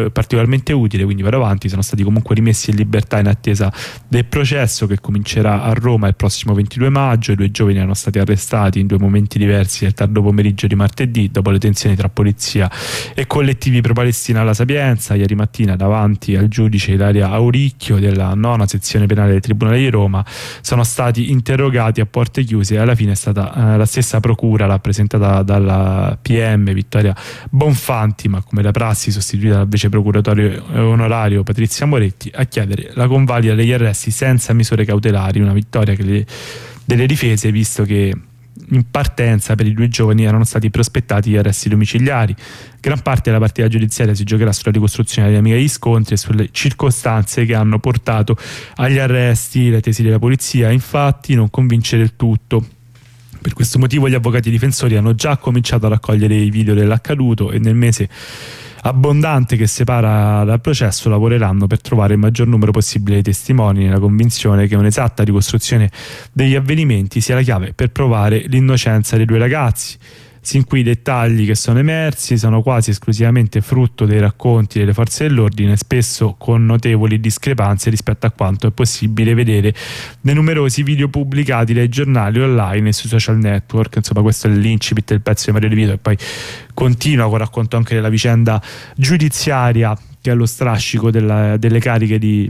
utile, quindi vado avanti. Sono stati comunque rimessi in libertà in attesa del processo, che comincerà a Roma il prossimo 22 maggio. I 2 giovani erano stati arrestati in 2 momenti diversi nel tardo pomeriggio di martedì, dopo le tensioni tra polizia e collettivi pro-Palestina alla Sapienza. Ieri mattina, davanti al giudice Ilaria Auricchio della 9ª sezione penale del Tribunale di Roma, sono stati interrogati a porte chiuse, e alla fine è stata la stessa procura, rappresentata dalla PM Vittoria Bonfanti, ma come da prassi sostituita dal vice procuratore onorario Patrizia Moretti, a chiedere la convalida degli arresti senza misure cautelari. Una vittoria delle difese, visto che in partenza per i 2 giovani erano stati prospettati gli arresti domiciliari. Gran parte della partita giudiziaria si giocherà sulla ricostruzione della dinamica degli scontri e sulle circostanze che hanno portato agli arresti. La tesi della polizia, infatti, non convince del tutto. Per questo motivo gli avvocati difensori hanno già cominciato a raccogliere i video dell'accaduto, e nel mese abbondante che separa dal processo lavoreranno per trovare il maggior numero possibile di testimoni, nella convinzione che un'esatta ricostruzione degli avvenimenti sia la chiave per provare l'innocenza dei 2 ragazzi. Sin qui i dettagli che sono emersi sono quasi esclusivamente frutto dei racconti delle forze dell'ordine, spesso con notevoli discrepanze rispetto a quanto è possibile vedere nei numerosi video pubblicati dai giornali online e sui social network. Insomma, questo è l'incipit del pezzo di Mario Di Vito, e poi continua con racconto anche della vicenda giudiziaria che è allo strascico delle cariche di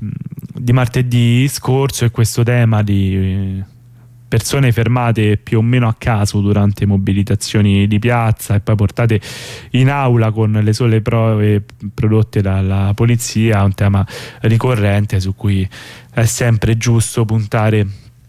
martedì scorso, e questo tema di persone fermate più o meno a caso durante mobilitazioni di piazza e poi portate in aula con le sole prove prodotte dalla polizia, un tema ricorrente su cui è sempre giusto puntare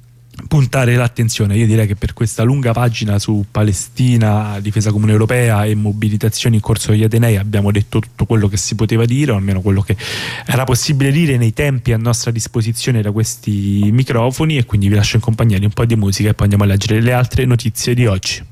l'attenzione. Io direi che per questa lunga pagina su Palestina, difesa comune europea e mobilitazioni in corso degli Atenei abbiamo detto tutto quello che si poteva dire, o almeno quello che era possibile dire nei tempi a nostra disposizione da questi microfoni, e quindi vi lascio in compagnia di un po' di musica e poi andiamo a leggere le altre notizie di oggi.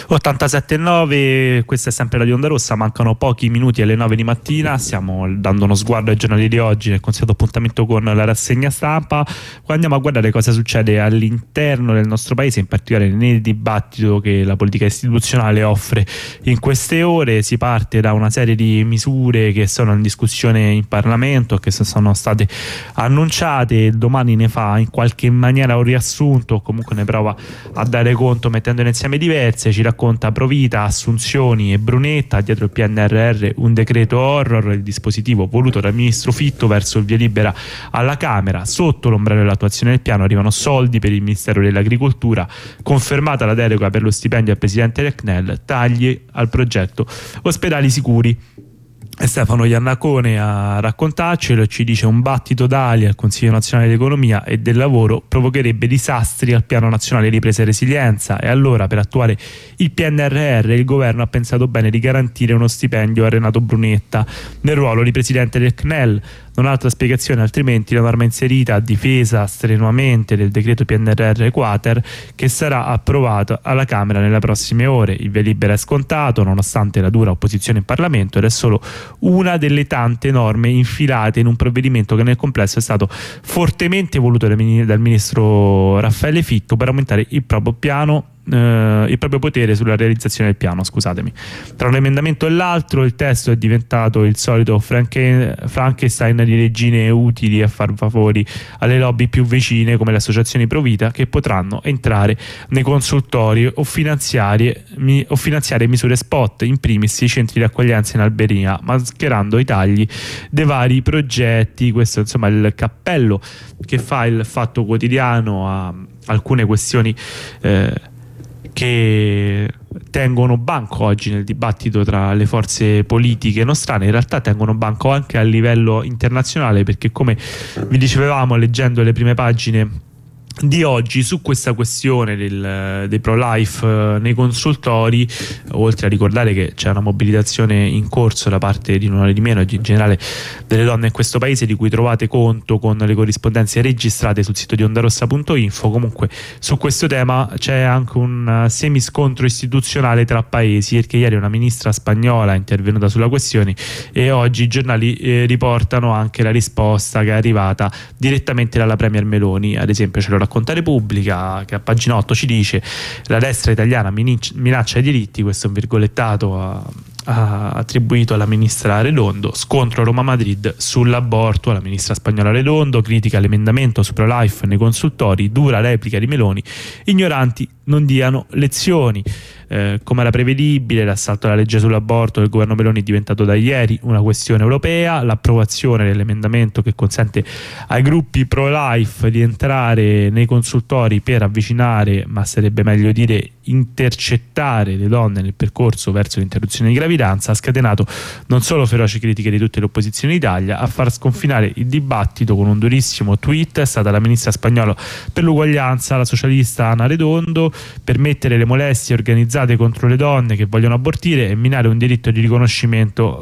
87,9, questa è sempre Radio Onda Rossa, mancano pochi minuti alle 9 di mattina, stiamo dando uno sguardo ai giornali di oggi nel consueto appuntamento con la rassegna stampa. Qua andiamo a guardare cosa succede all'interno del nostro paese, in particolare nel dibattito che la politica istituzionale offre in queste ore. Si parte da una serie di misure che sono in discussione in Parlamento, che sono state annunciate. Domani ne fa in qualche maniera un riassunto, o comunque ne prova a dare conto mettendone insieme diverse. Ci racconta Provita, assunzioni e Brunetta, dietro il PNRR un decreto horror, il dispositivo voluto dal ministro Fitto verso il via libera alla Camera. Sotto l'ombrello dell'attuazione del piano arrivano soldi per il Ministero dell'Agricoltura, confermata la deroga per lo stipendio al presidente del CNEL, tagli al progetto Ospedali Sicuri. E Stefano Iannacone a raccontarcelo e ci dice: un battito d'ali al Consiglio Nazionale dell'Economia e del Lavoro provocherebbe disastri al Piano Nazionale di Ripresa e Resilienza, e allora per attuare il PNRR il governo ha pensato bene di garantire uno stipendio a Renato Brunetta nel ruolo di presidente del CNEL. Non ha altra spiegazione, altrimenti la norma inserita a difesa strenuamente del decreto PNRR Quater, che sarà approvato alla Camera nelle prossime ore. Il via libera è scontato nonostante la dura opposizione in Parlamento, ed è solo una delle tante norme infilate in un provvedimento che nel complesso è stato fortemente voluto dal ministro Raffaele Fitto per aumentare il proprio potere sulla realizzazione del piano. Tra un emendamento e l'altro il testo è diventato il solito Frankenstein di regine utili a far favori alle lobby più vicine, come le associazioni Provita, che potranno entrare nei consultori o finanziare misure spot, in primis i centri di accoglienza in Albania, mascherando i tagli dei vari progetti. Questo insomma è il cappello che fa il Fatto Quotidiano a alcune questioni che tengono banco oggi nel dibattito tra le forze politiche nostrane. In realtà tengono banco anche a livello internazionale, perché come vi dicevamo leggendo le prime pagine di oggi su questa questione dei pro-life nei consultori, oltre a ricordare che c'è una mobilitazione in corso da parte di Non Ore di Meno e in generale delle donne in questo paese, di cui trovate conto con le corrispondenze registrate sul sito di ondarossa.info. Comunque su questo tema c'è anche un semiscontro istituzionale tra paesi, perché ieri una ministra spagnola è intervenuta sulla questione e oggi i giornali riportano anche la risposta che è arrivata direttamente dalla Premier Meloni. Ad esempio ce lo racconta Repubblica, che a pagina 8 ci dice: la destra italiana minaccia i diritti. Questo è un virgolettato attribuito alla ministra Redondo. Scontro Roma-Madrid sull'aborto, la ministra spagnola Redondo critica l'emendamento su pro-life nei consultori, dura replica di Meloni: ignoranti non diano lezioni. Come era prevedibile, l'assalto alla legge sull'aborto del governo Meloni è diventato da ieri una questione europea. L'approvazione dell'emendamento che consente ai gruppi pro-life di entrare nei consultori per avvicinare, ma sarebbe meglio dire intercettare, le donne nel percorso verso l'interruzione di gravidanza ha scatenato non solo feroci critiche di tutte le opposizioni d'Italia. A far sconfinare il dibattito con un durissimo tweet è stata la ministra spagnola per l'uguaglianza, la socialista Ana Redondo. Permettere le molestie organizzate contro le donne che vogliono abortire e minare un diritto di riconoscimento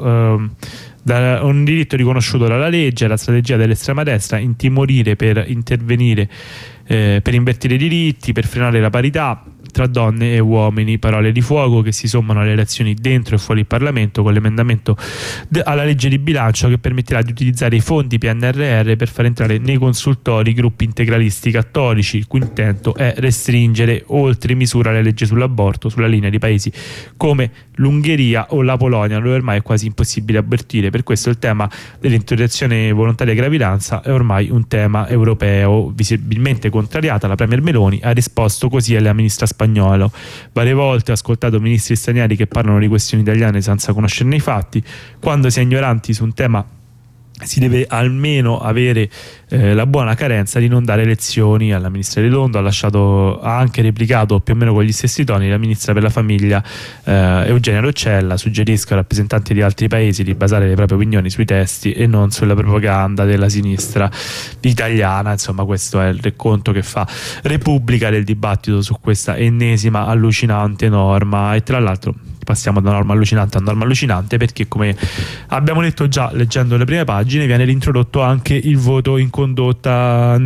un diritto riconosciuto dalla legge. La strategia dell'estrema destra: intimorire per intervenire, per invertire i diritti, per frenare la parità tra donne e uomini. Parole di fuoco che si sommano alle elezioni dentro e fuori il Parlamento, con l'emendamento alla legge di bilancio che permetterà di utilizzare i fondi PNRR per far entrare nei consultori gruppi integralisti cattolici, il cui intento è restringere oltre misura le leggi sull'aborto, sulla linea di paesi come l'Ungheria o la Polonia, dove ormai è quasi impossibile abortire. Per questo il tema dell'interruzione volontaria di gravidanza è ormai un tema europeo. Visibilmente contrariata, la Premier Meloni ha risposto così alla ministra spagnola: varie volte ho ascoltato ministri stranieri che parlano di questioni italiane senza conoscerne i fatti. Quando si è ignoranti su un tema si deve almeno avere la buona carenza di non dare lezioni. Alla ministra Redondo ha anche replicato più o meno con gli stessi toni la ministra per la famiglia Eugenia Roccella: suggerisco ai rappresentanti di altri paesi di basare le proprie opinioni sui testi e non sulla propaganda della sinistra italiana. Insomma, questo è il racconto che fa Repubblica del dibattito su questa ennesima allucinante norma. E tra l'altro passiamo da norma allucinante a norma allucinante, perché come abbiamo detto già leggendo le prime pagine viene reintrodotto anche il voto in condotta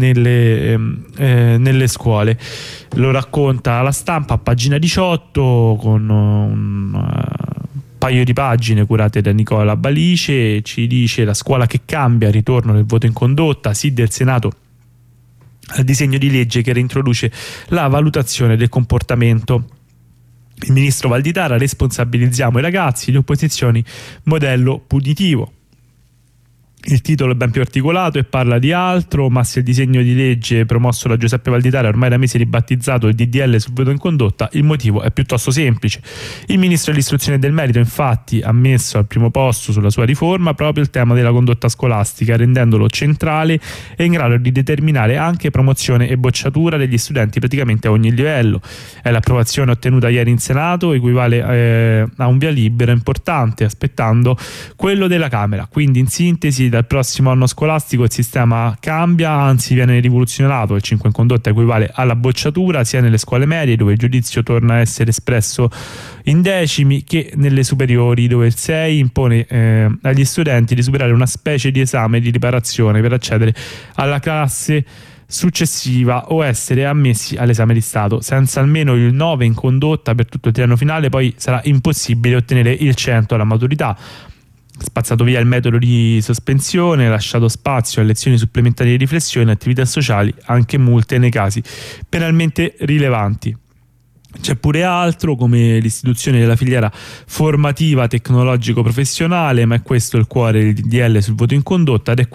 nelle scuole. Lo racconta La Stampa a pagina 18 con un paio di pagine curate da Nicola Balice. Ci dice: la scuola che cambia, ritorno del voto in condotta, sì del Senato al disegno di legge che reintroduce la valutazione del comportamento. Il ministro Valditara: responsabilizziamo i ragazzi, le opposizioni modello punitivo. Il titolo è ben più articolato e parla di altro, ma se il disegno di legge promosso da Giuseppe Valditara ormai da mesi ribattezzato il DDL sul voto in condotta, il motivo è piuttosto semplice. Il ministro dell'istruzione e del merito infatti ha messo al primo posto sulla sua riforma proprio il tema della condotta scolastica, rendendolo centrale e in grado di determinare anche promozione e bocciatura degli studenti praticamente a ogni livello. È l'approvazione ottenuta ieri in Senato, equivale a un via libera importante, aspettando quello della Camera. Quindi in sintesi, dal prossimo anno scolastico il sistema cambia, anzi viene rivoluzionato. Il 5 in condotta equivale alla bocciatura sia nelle scuole medie, dove il giudizio torna a essere espresso in decimi, che nelle superiori, dove il 6 impone agli studenti di superare una specie di esame di riparazione per accedere alla classe successiva o essere ammessi all'esame di Stato. Senza almeno il 9 in condotta per tutto il triennio finale poi sarà impossibile ottenere il 100 alla maturità. Spazzato via il metodo di sospensione, lasciato spazio a lezioni supplementari di riflessione, attività sociali, anche multe nei casi penalmente rilevanti. C'è pure altro, come l'istituzione della filiera formativa tecnologico-professionale, ma è questo il cuore del DDL sul voto in condotta, ed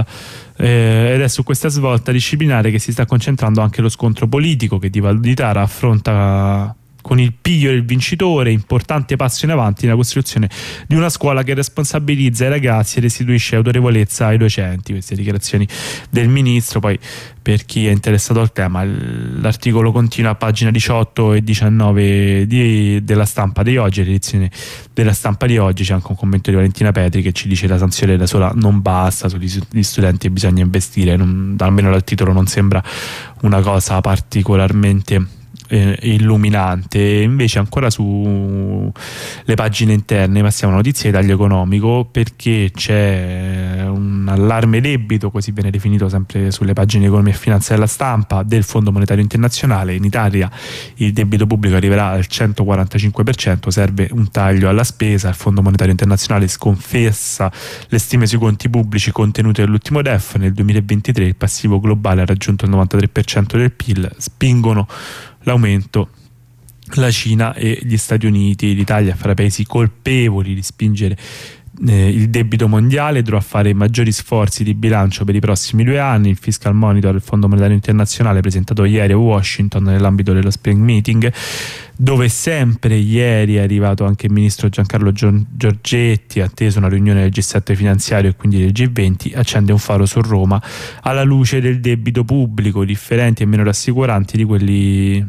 è su questa svolta disciplinare che si sta concentrando anche lo scontro politico, che di Valditara affronta con il piglio del vincitore importante passo in avanti nella costruzione di una scuola che responsabilizza i ragazzi e restituisce autorevolezza ai docenti. Queste dichiarazioni del ministro. Poi, per chi è interessato al tema, l'articolo continua a pagina 18 e 19 della Stampa di oggi. L'edizione della Stampa di oggi c'è anche un commento di Valentina Petri che ci dice: la sanzione da sola non basta, sugli studenti bisogna investire. Almeno dal titolo non sembra una cosa particolarmente illuminante. Invece ancora su le pagine interne passiamo a notizie di taglio economico, perché c'è un allarme debito, così viene definito sempre sulle pagine di economia e finanza della Stampa, del Fondo Monetario Internazionale. In Italia il debito pubblico arriverà al 145%, serve un taglio alla spesa. Il Fondo Monetario Internazionale sconfessa le stime sui conti pubblici contenute nell'ultimo DEF. Nel 2023 il passivo globale ha raggiunto il 93% del PIL, spingono l'aumento la Cina e gli Stati Uniti. L'Italia è fra i paesi colpevoli di spingere il debito mondiale, dovrà fare maggiori sforzi di bilancio per i prossimi 2 anni. Il Fiscal Monitor del Fondo Monetario Internazionale, presentato ieri a Washington nell'ambito dello Spring Meeting, dove sempre ieri è arrivato anche il ministro Giancarlo Giorgetti, atteso una riunione del G7 finanziario e quindi del G20, accende un faro su Roma alla luce del debito pubblico, differenti e meno rassicuranti di quelli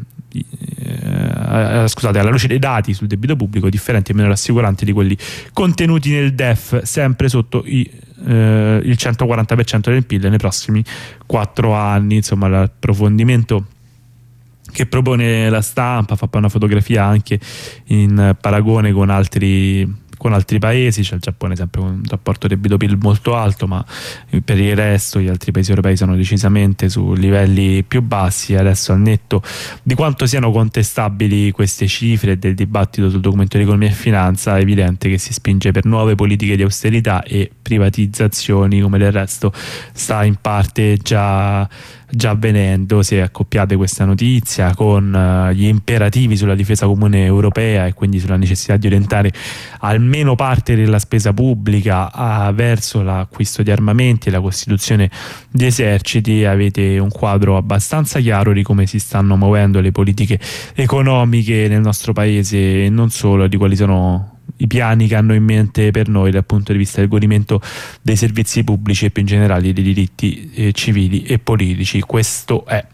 alla luce dei dati sul debito pubblico, differenti e meno rassicuranti di quelli contenuti nel DEF, sempre sotto il 140% del PIL nei prossimi 4 anni. Insomma, l'approfondimento che propone la Stampa fa poi una fotografia anche in paragone con altri paesi. C'è il Giappone sempre con un rapporto debito-PIL molto alto, ma per il resto gli altri paesi europei sono decisamente su livelli più bassi. Adesso, al netto di quanto siano contestabili queste cifre e del dibattito sul documento di economia e finanza, è evidente che si spinge per nuove politiche di austerità e privatizzazioni, come del resto sta in parte già avvenendo. Se accoppiate questa notizia con gli imperativi sulla difesa comune europea e quindi sulla necessità di orientare almeno parte della spesa pubblica verso l'acquisto di armamenti e la costituzione di eserciti, avete un quadro abbastanza chiaro di come si stanno muovendo le politiche economiche nel nostro paese, e non solo, di quali sono i piani che hanno in mente per noi dal punto di vista del godimento dei servizi pubblici e più in generale dei diritti civili e politici. Questo è.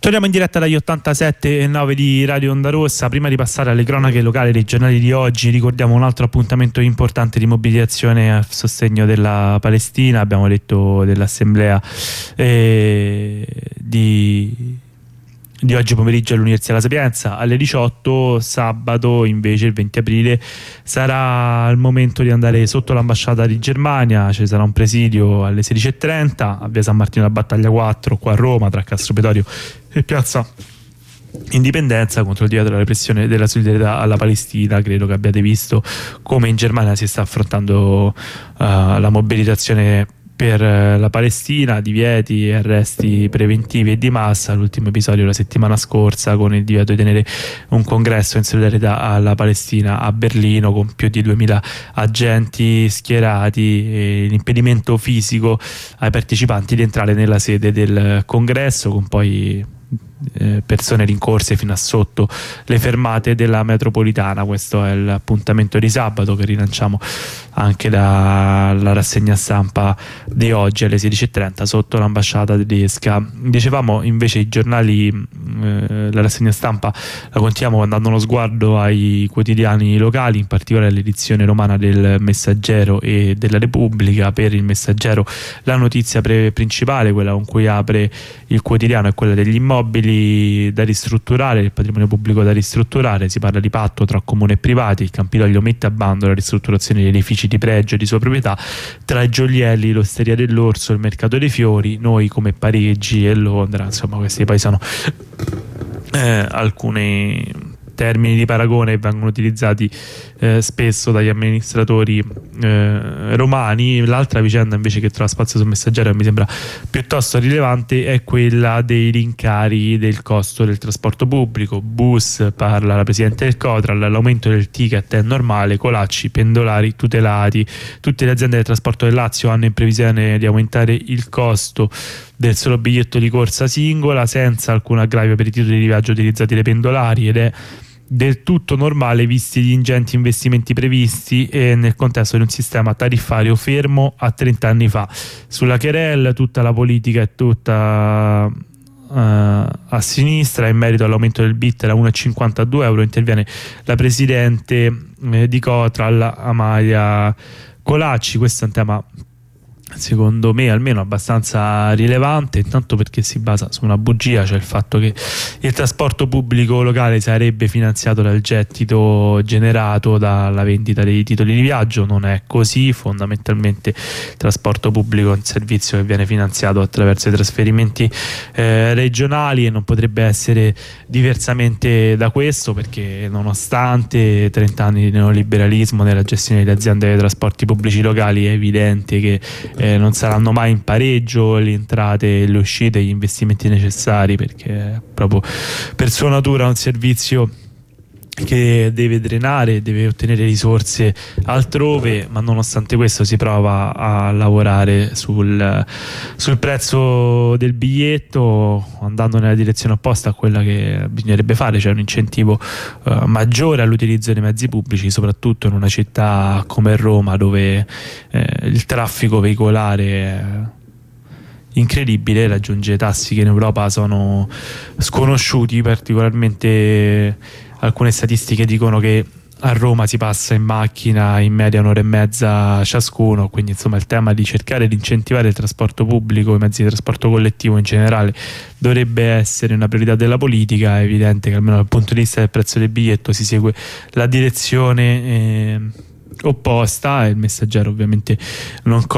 Torniamo in diretta dagli 87,9 di Radio Onda Rossa. Prima di passare alle cronache locali dei giornali di oggi, ricordiamo un altro appuntamento importante di mobilitazione a sostegno della Palestina. Abbiamo detto dell'assemblea di oggi pomeriggio all'Università La Sapienza alle 18. Sabato invece, il 20 aprile, sarà il momento di andare sotto l'ambasciata di Germania. Ci sarà un presidio alle 16:30 a via San Martino da Battaglia 4 qua a Roma, tra Castropetorio e Piazza Indipendenza, contro il divieto della repressione della solidarietà alla Palestina. Credo che abbiate visto come in Germania si sta affrontando la mobilitazione per la Palestina, divieti e arresti preventivi e di massa. L'ultimo episodio la settimana scorsa con il divieto di tenere un congresso in solidarietà alla Palestina a Berlino, con più di 2000 agenti schierati e l'impedimento fisico ai partecipanti di entrare nella sede del congresso, con poi persone rincorse fino a sotto le fermate della metropolitana. Questo è l'appuntamento di sabato, che rilanciamo anche dalla rassegna stampa di oggi alle 16:30 sotto l'ambasciata tedesca. Dicevamo invece i giornali, la rassegna stampa la continuiamo dando uno sguardo ai quotidiani locali, in particolare l'edizione romana del Messaggero e della Repubblica. Per il Messaggero la notizia principale, quella con cui apre il quotidiano, è quella degli immobili da ristrutturare, il patrimonio pubblico da ristrutturare. Si parla di patto tra comune e privati. Il Campidoglio mette a bando la ristrutturazione di edifici di pregio di sua proprietà, tra i gioielli, l'Osteria dell'Orso, il Mercato dei Fiori, noi come Parigi e Londra. Insomma, questi poi sono alcuni termini di paragone che vengono utilizzati spesso dagli amministratori romani. L'altra vicenda invece che trova spazio sul Messaggero, che mi sembra piuttosto rilevante, è quella dei rincari del costo del trasporto pubblico. Bus, parla la presidente del Cotral, l'aumento del ticket è normale, Colacci, pendolari tutelati. Tutte le aziende del trasporto del Lazio hanno in previsione di aumentare il costo del solo biglietto di corsa singola, senza alcun aggravio per i titoli di viaggio utilizzati dai pendolari, ed è del tutto normale visti gli ingenti investimenti previsti e nel contesto di un sistema tariffario fermo a 30 anni fa. Sulla querel tutta la politica è tutta a sinistra. In merito all'aumento del bit da 1,50 a 2 euro interviene la presidente di Cotral, Amalia Colacci. Questo è un tema, secondo me almeno, abbastanza rilevante, intanto perché si basa su una bugia, cioè il fatto che il trasporto pubblico locale sarebbe finanziato dal gettito generato dalla vendita dei titoli di viaggio. Non è così. Fondamentalmente il trasporto pubblico è un servizio che viene finanziato attraverso i trasferimenti regionali, e non potrebbe essere diversamente da questo, perché nonostante 30 anni di neoliberalismo nella gestione delle aziende dei trasporti pubblici locali, è evidente che non saranno mai in pareggio le entrate e le uscite, gli investimenti necessari, perché è proprio per sua natura un servizio che deve drenare, deve ottenere risorse altrove, ma nonostante questo si prova a lavorare sul prezzo del biglietto, andando nella direzione opposta a quella che bisognerebbe fare, cioè un incentivo maggiore all'utilizzo dei mezzi pubblici, soprattutto in una città come Roma, dove il traffico veicolare è incredibile, raggiunge tassi che in Europa sono sconosciuti. Particolarmente alcune statistiche dicono che a Roma si passa in macchina in media 1 ora e mezza ciascuno, quindi insomma il tema di cercare di incentivare il trasporto pubblico, i mezzi di trasporto collettivo in generale, dovrebbe essere una priorità della politica. È evidente che almeno dal punto di vista del prezzo del biglietto si segue la direzione opposta, e il Messaggero ovviamente non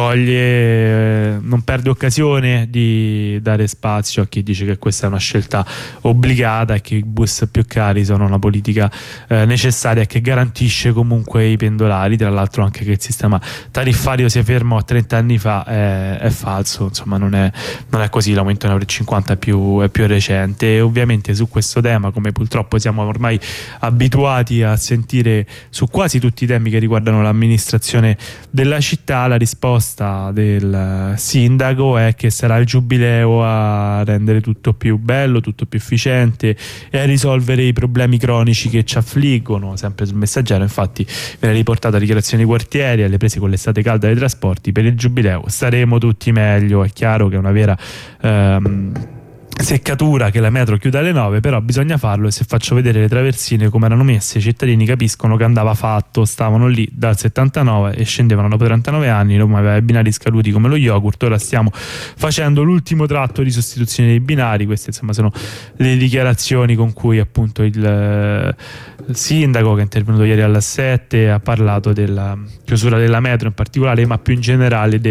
perde occasione di dare spazio a chi dice che questa è una scelta obbligata e che i bus più cari sono una politica necessaria, che garantisce comunque i pendolari. Tra l'altro anche che il sistema tariffario sia fermo a 30 anni fa è falso, insomma non è così. L'aumento di 1,50 è più recente, e ovviamente su questo tema, come purtroppo siamo ormai abituati a sentire su quasi tutti i temi che riguardano l'amministrazione della città, la risposta del sindaco è che sarà il giubileo a rendere tutto più bello, tutto più efficiente e a risolvere i problemi cronici che ci affliggono. Sempre sul Messaggero infatti viene riportata la dichiarazione di quartieri alle prese con l'estate calda dei trasporti: per il giubileo staremo tutti meglio. È chiaro che è una vera seccatura che la metro chiude alle 9, però bisogna farlo, e se faccio vedere le traversine come erano messe i cittadini capiscono che andava fatto. Stavano lì dal 79 e scendevano dopo 39 anni. Roma aveva i binari scaduti come lo yogurt. Ora stiamo facendo l'ultimo tratto di sostituzione dei binari. Queste insomma sono le dichiarazioni con cui appunto il sindaco, che è intervenuto ieri alla 7, ha parlato della chiusura della metro in particolare, ma più in generale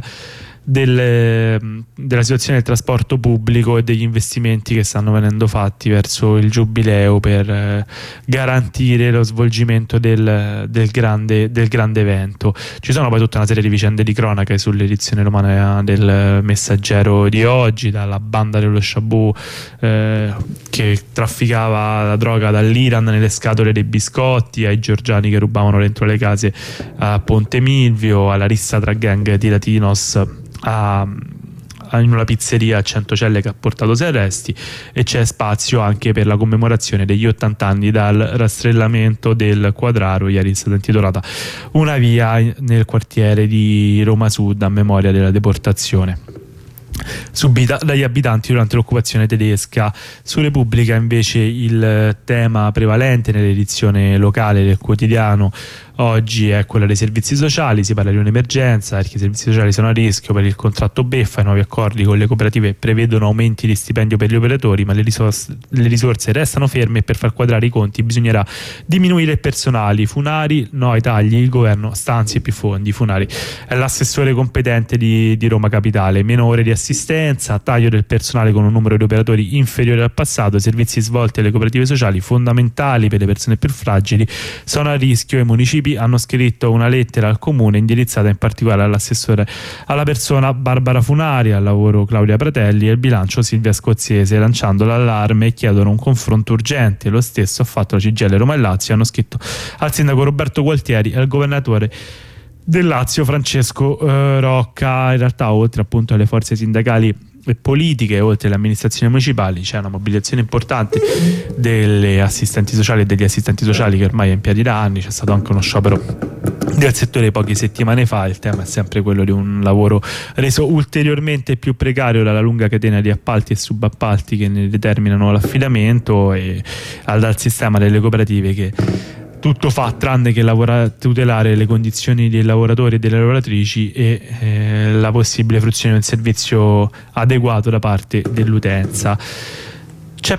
della situazione del trasporto pubblico e degli investimenti che stanno venendo fatti verso il Giubileo per garantire lo svolgimento del grande evento. Ci sono poi tutta una serie di vicende di cronaca sull'edizione romana del Messaggero di oggi, dalla banda dello Sciabù che trafficava la droga dall'Iran nelle scatole dei biscotti, ai georgiani che rubavano dentro le case a Ponte Milvio, alla rissa tra gang di Latinos in una pizzeria a Centocelle che ha portato 6 arresti. E c'è spazio anche per la commemorazione degli 80 anni dal rastrellamento del Quadraro. Ieri è stata intitolata una via nel quartiere di Roma Sud a memoria della deportazione subita dagli abitanti durante l'occupazione tedesca. Su Repubblica invece il tema prevalente nell'edizione locale del quotidiano oggi è quella dei servizi sociali. Si parla di un'emergenza perché i servizi sociali sono a rischio per il contratto beffa. I nuovi accordi con le cooperative prevedono aumenti di stipendio per gli operatori, ma le risorse restano ferme e per far quadrare i conti bisognerà diminuire il personale. Funari no ai tagli, il governo stanzia più fondi. Funari è l'assessore competente di Roma Capitale. Meno ore di assistenza, taglio del personale con un numero di operatori inferiore al passato, servizi svolti alle cooperative sociali fondamentali per le persone più fragili sono a rischio. I municipi hanno scritto una lettera al comune indirizzata in particolare all'assessore alla persona Barbara Funari, al lavoro Claudia Pratelli e al bilancio Silvia Scozzese, lanciando l'allarme e chiedono un confronto urgente. Lo stesso ha fatto la CGIL Roma e Lazio, hanno scritto al sindaco Roberto Gualtieri e al governatore del Lazio Francesco Rocca. In realtà, oltre appunto alle forze sindacali e politiche, oltre alle amministrazioni municipali, c'è una mobilitazione importante delle assistenti sociali e degli assistenti sociali che ormai è in piedi da anni. C'è stato anche uno sciopero del settore poche settimane fa. Il tema è sempre quello di un lavoro reso ulteriormente più precario dalla lunga catena di appalti e subappalti che ne determinano l'affidamento, e dal sistema delle cooperative che tutto fa tranne che tutelare le condizioni dei lavoratori e delle lavoratrici e la possibile fruizione di un servizio adeguato da parte dell'utenza. C'è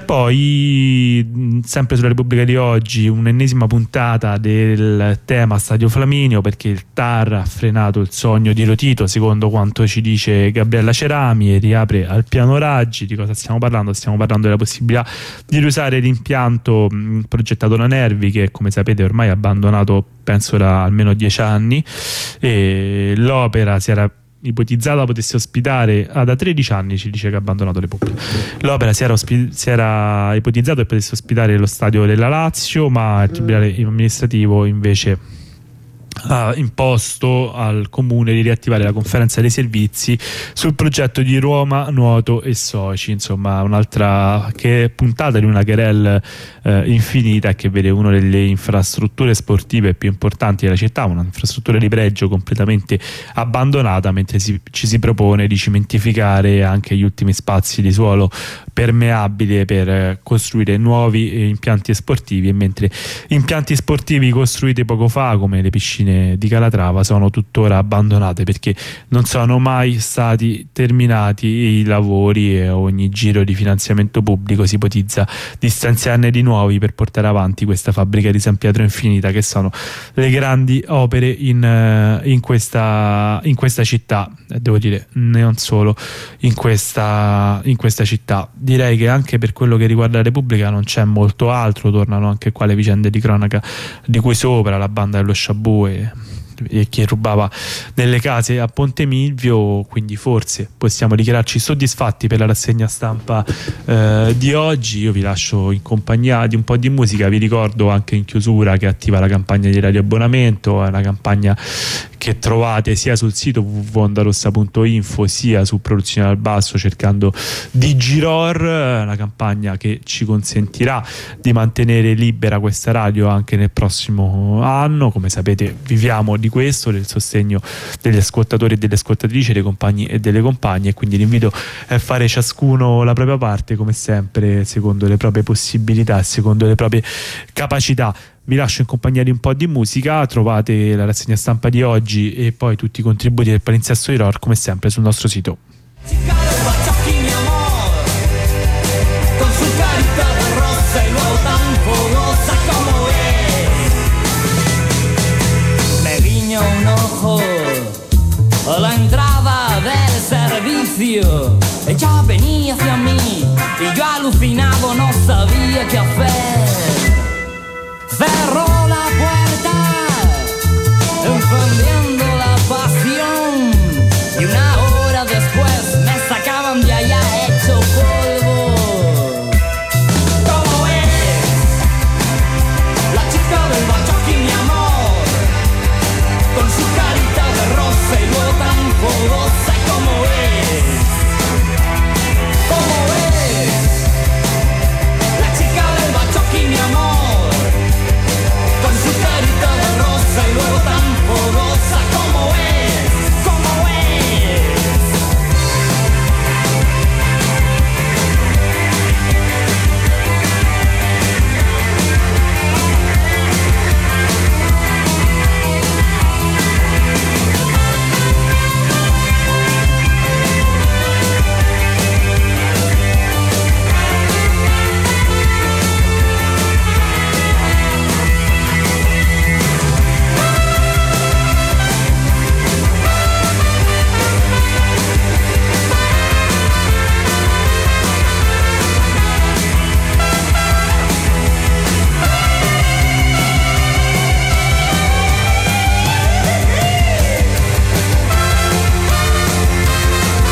poi, sempre sulla Repubblica di oggi, un'ennesima puntata del tema Stadio Flaminio, perché il TAR ha frenato il sogno di Lotito, secondo quanto ci dice Gabriella Cerami, e riapre al piano Raggi. Di cosa stiamo parlando? Stiamo parlando della possibilità di riusare l'impianto progettato da Nervi, che come sapete ormai è abbandonato penso da almeno 10 anni, e l'opera si era ipotizzata potesse ospitare da 13 anni, ci dice che ha abbandonato Repubblica. L'opera si era ipotizzato che potesse ospitare lo stadio della Lazio, ma il tribunale amministrativo invece ha imposto al comune di riattivare la conferenza dei servizi sul progetto di Roma Nuoto e Soci. Insomma, un'altra puntata di una querelle infinita che vede una delle infrastrutture sportive più importanti della città, una infrastruttura di pregio completamente abbandonata, mentre ci si propone di cementificare anche gli ultimi spazi di suolo permeabile per costruire nuovi impianti sportivi, e mentre impianti sportivi costruiti poco fa come le piscine di Calatrava sono tuttora abbandonate perché non sono mai stati terminati i lavori, e ogni giro di finanziamento pubblico si ipotizza di stanziarne di nuovi per portare avanti questa fabbrica di San Pietro Infinita, che sono le grandi opere in questa città, devo dire non solo in questa città. Direi che anche per quello che riguarda la Repubblica non c'è molto altro. Tornano anche qua le vicende di cronaca di cui sopra, la banda dello Sciabù e chi rubava nelle case a Ponte Milvio. Quindi forse possiamo dichiararci soddisfatti per la rassegna stampa di oggi. Io vi lascio in compagnia di un po' di musica. Vi ricordo anche in chiusura che attiva la campagna di radioabbonamento, è una campagna che trovate sia sul sito www.ondarossa.info sia su Produzione al Basso cercando Digiror, una campagna che ci consentirà di mantenere libera questa radio anche nel prossimo anno. Come sapete viviamo di questo, del sostegno degli ascoltatori e delle ascoltatrici, dei compagni e delle compagne, e quindi l'invito è fare ciascuno la propria parte, come sempre secondo le proprie possibilità, secondo le proprie capacità. Vi lascio in compagnia di un po' di musica, trovate la rassegna stampa di oggi e poi tutti i contributi del palinsesto di ROR come sempre sul nostro sito. La entrada del servicio, ella venía hacia mí y yo alucinado no sabía qué hacer. Cerró la puerta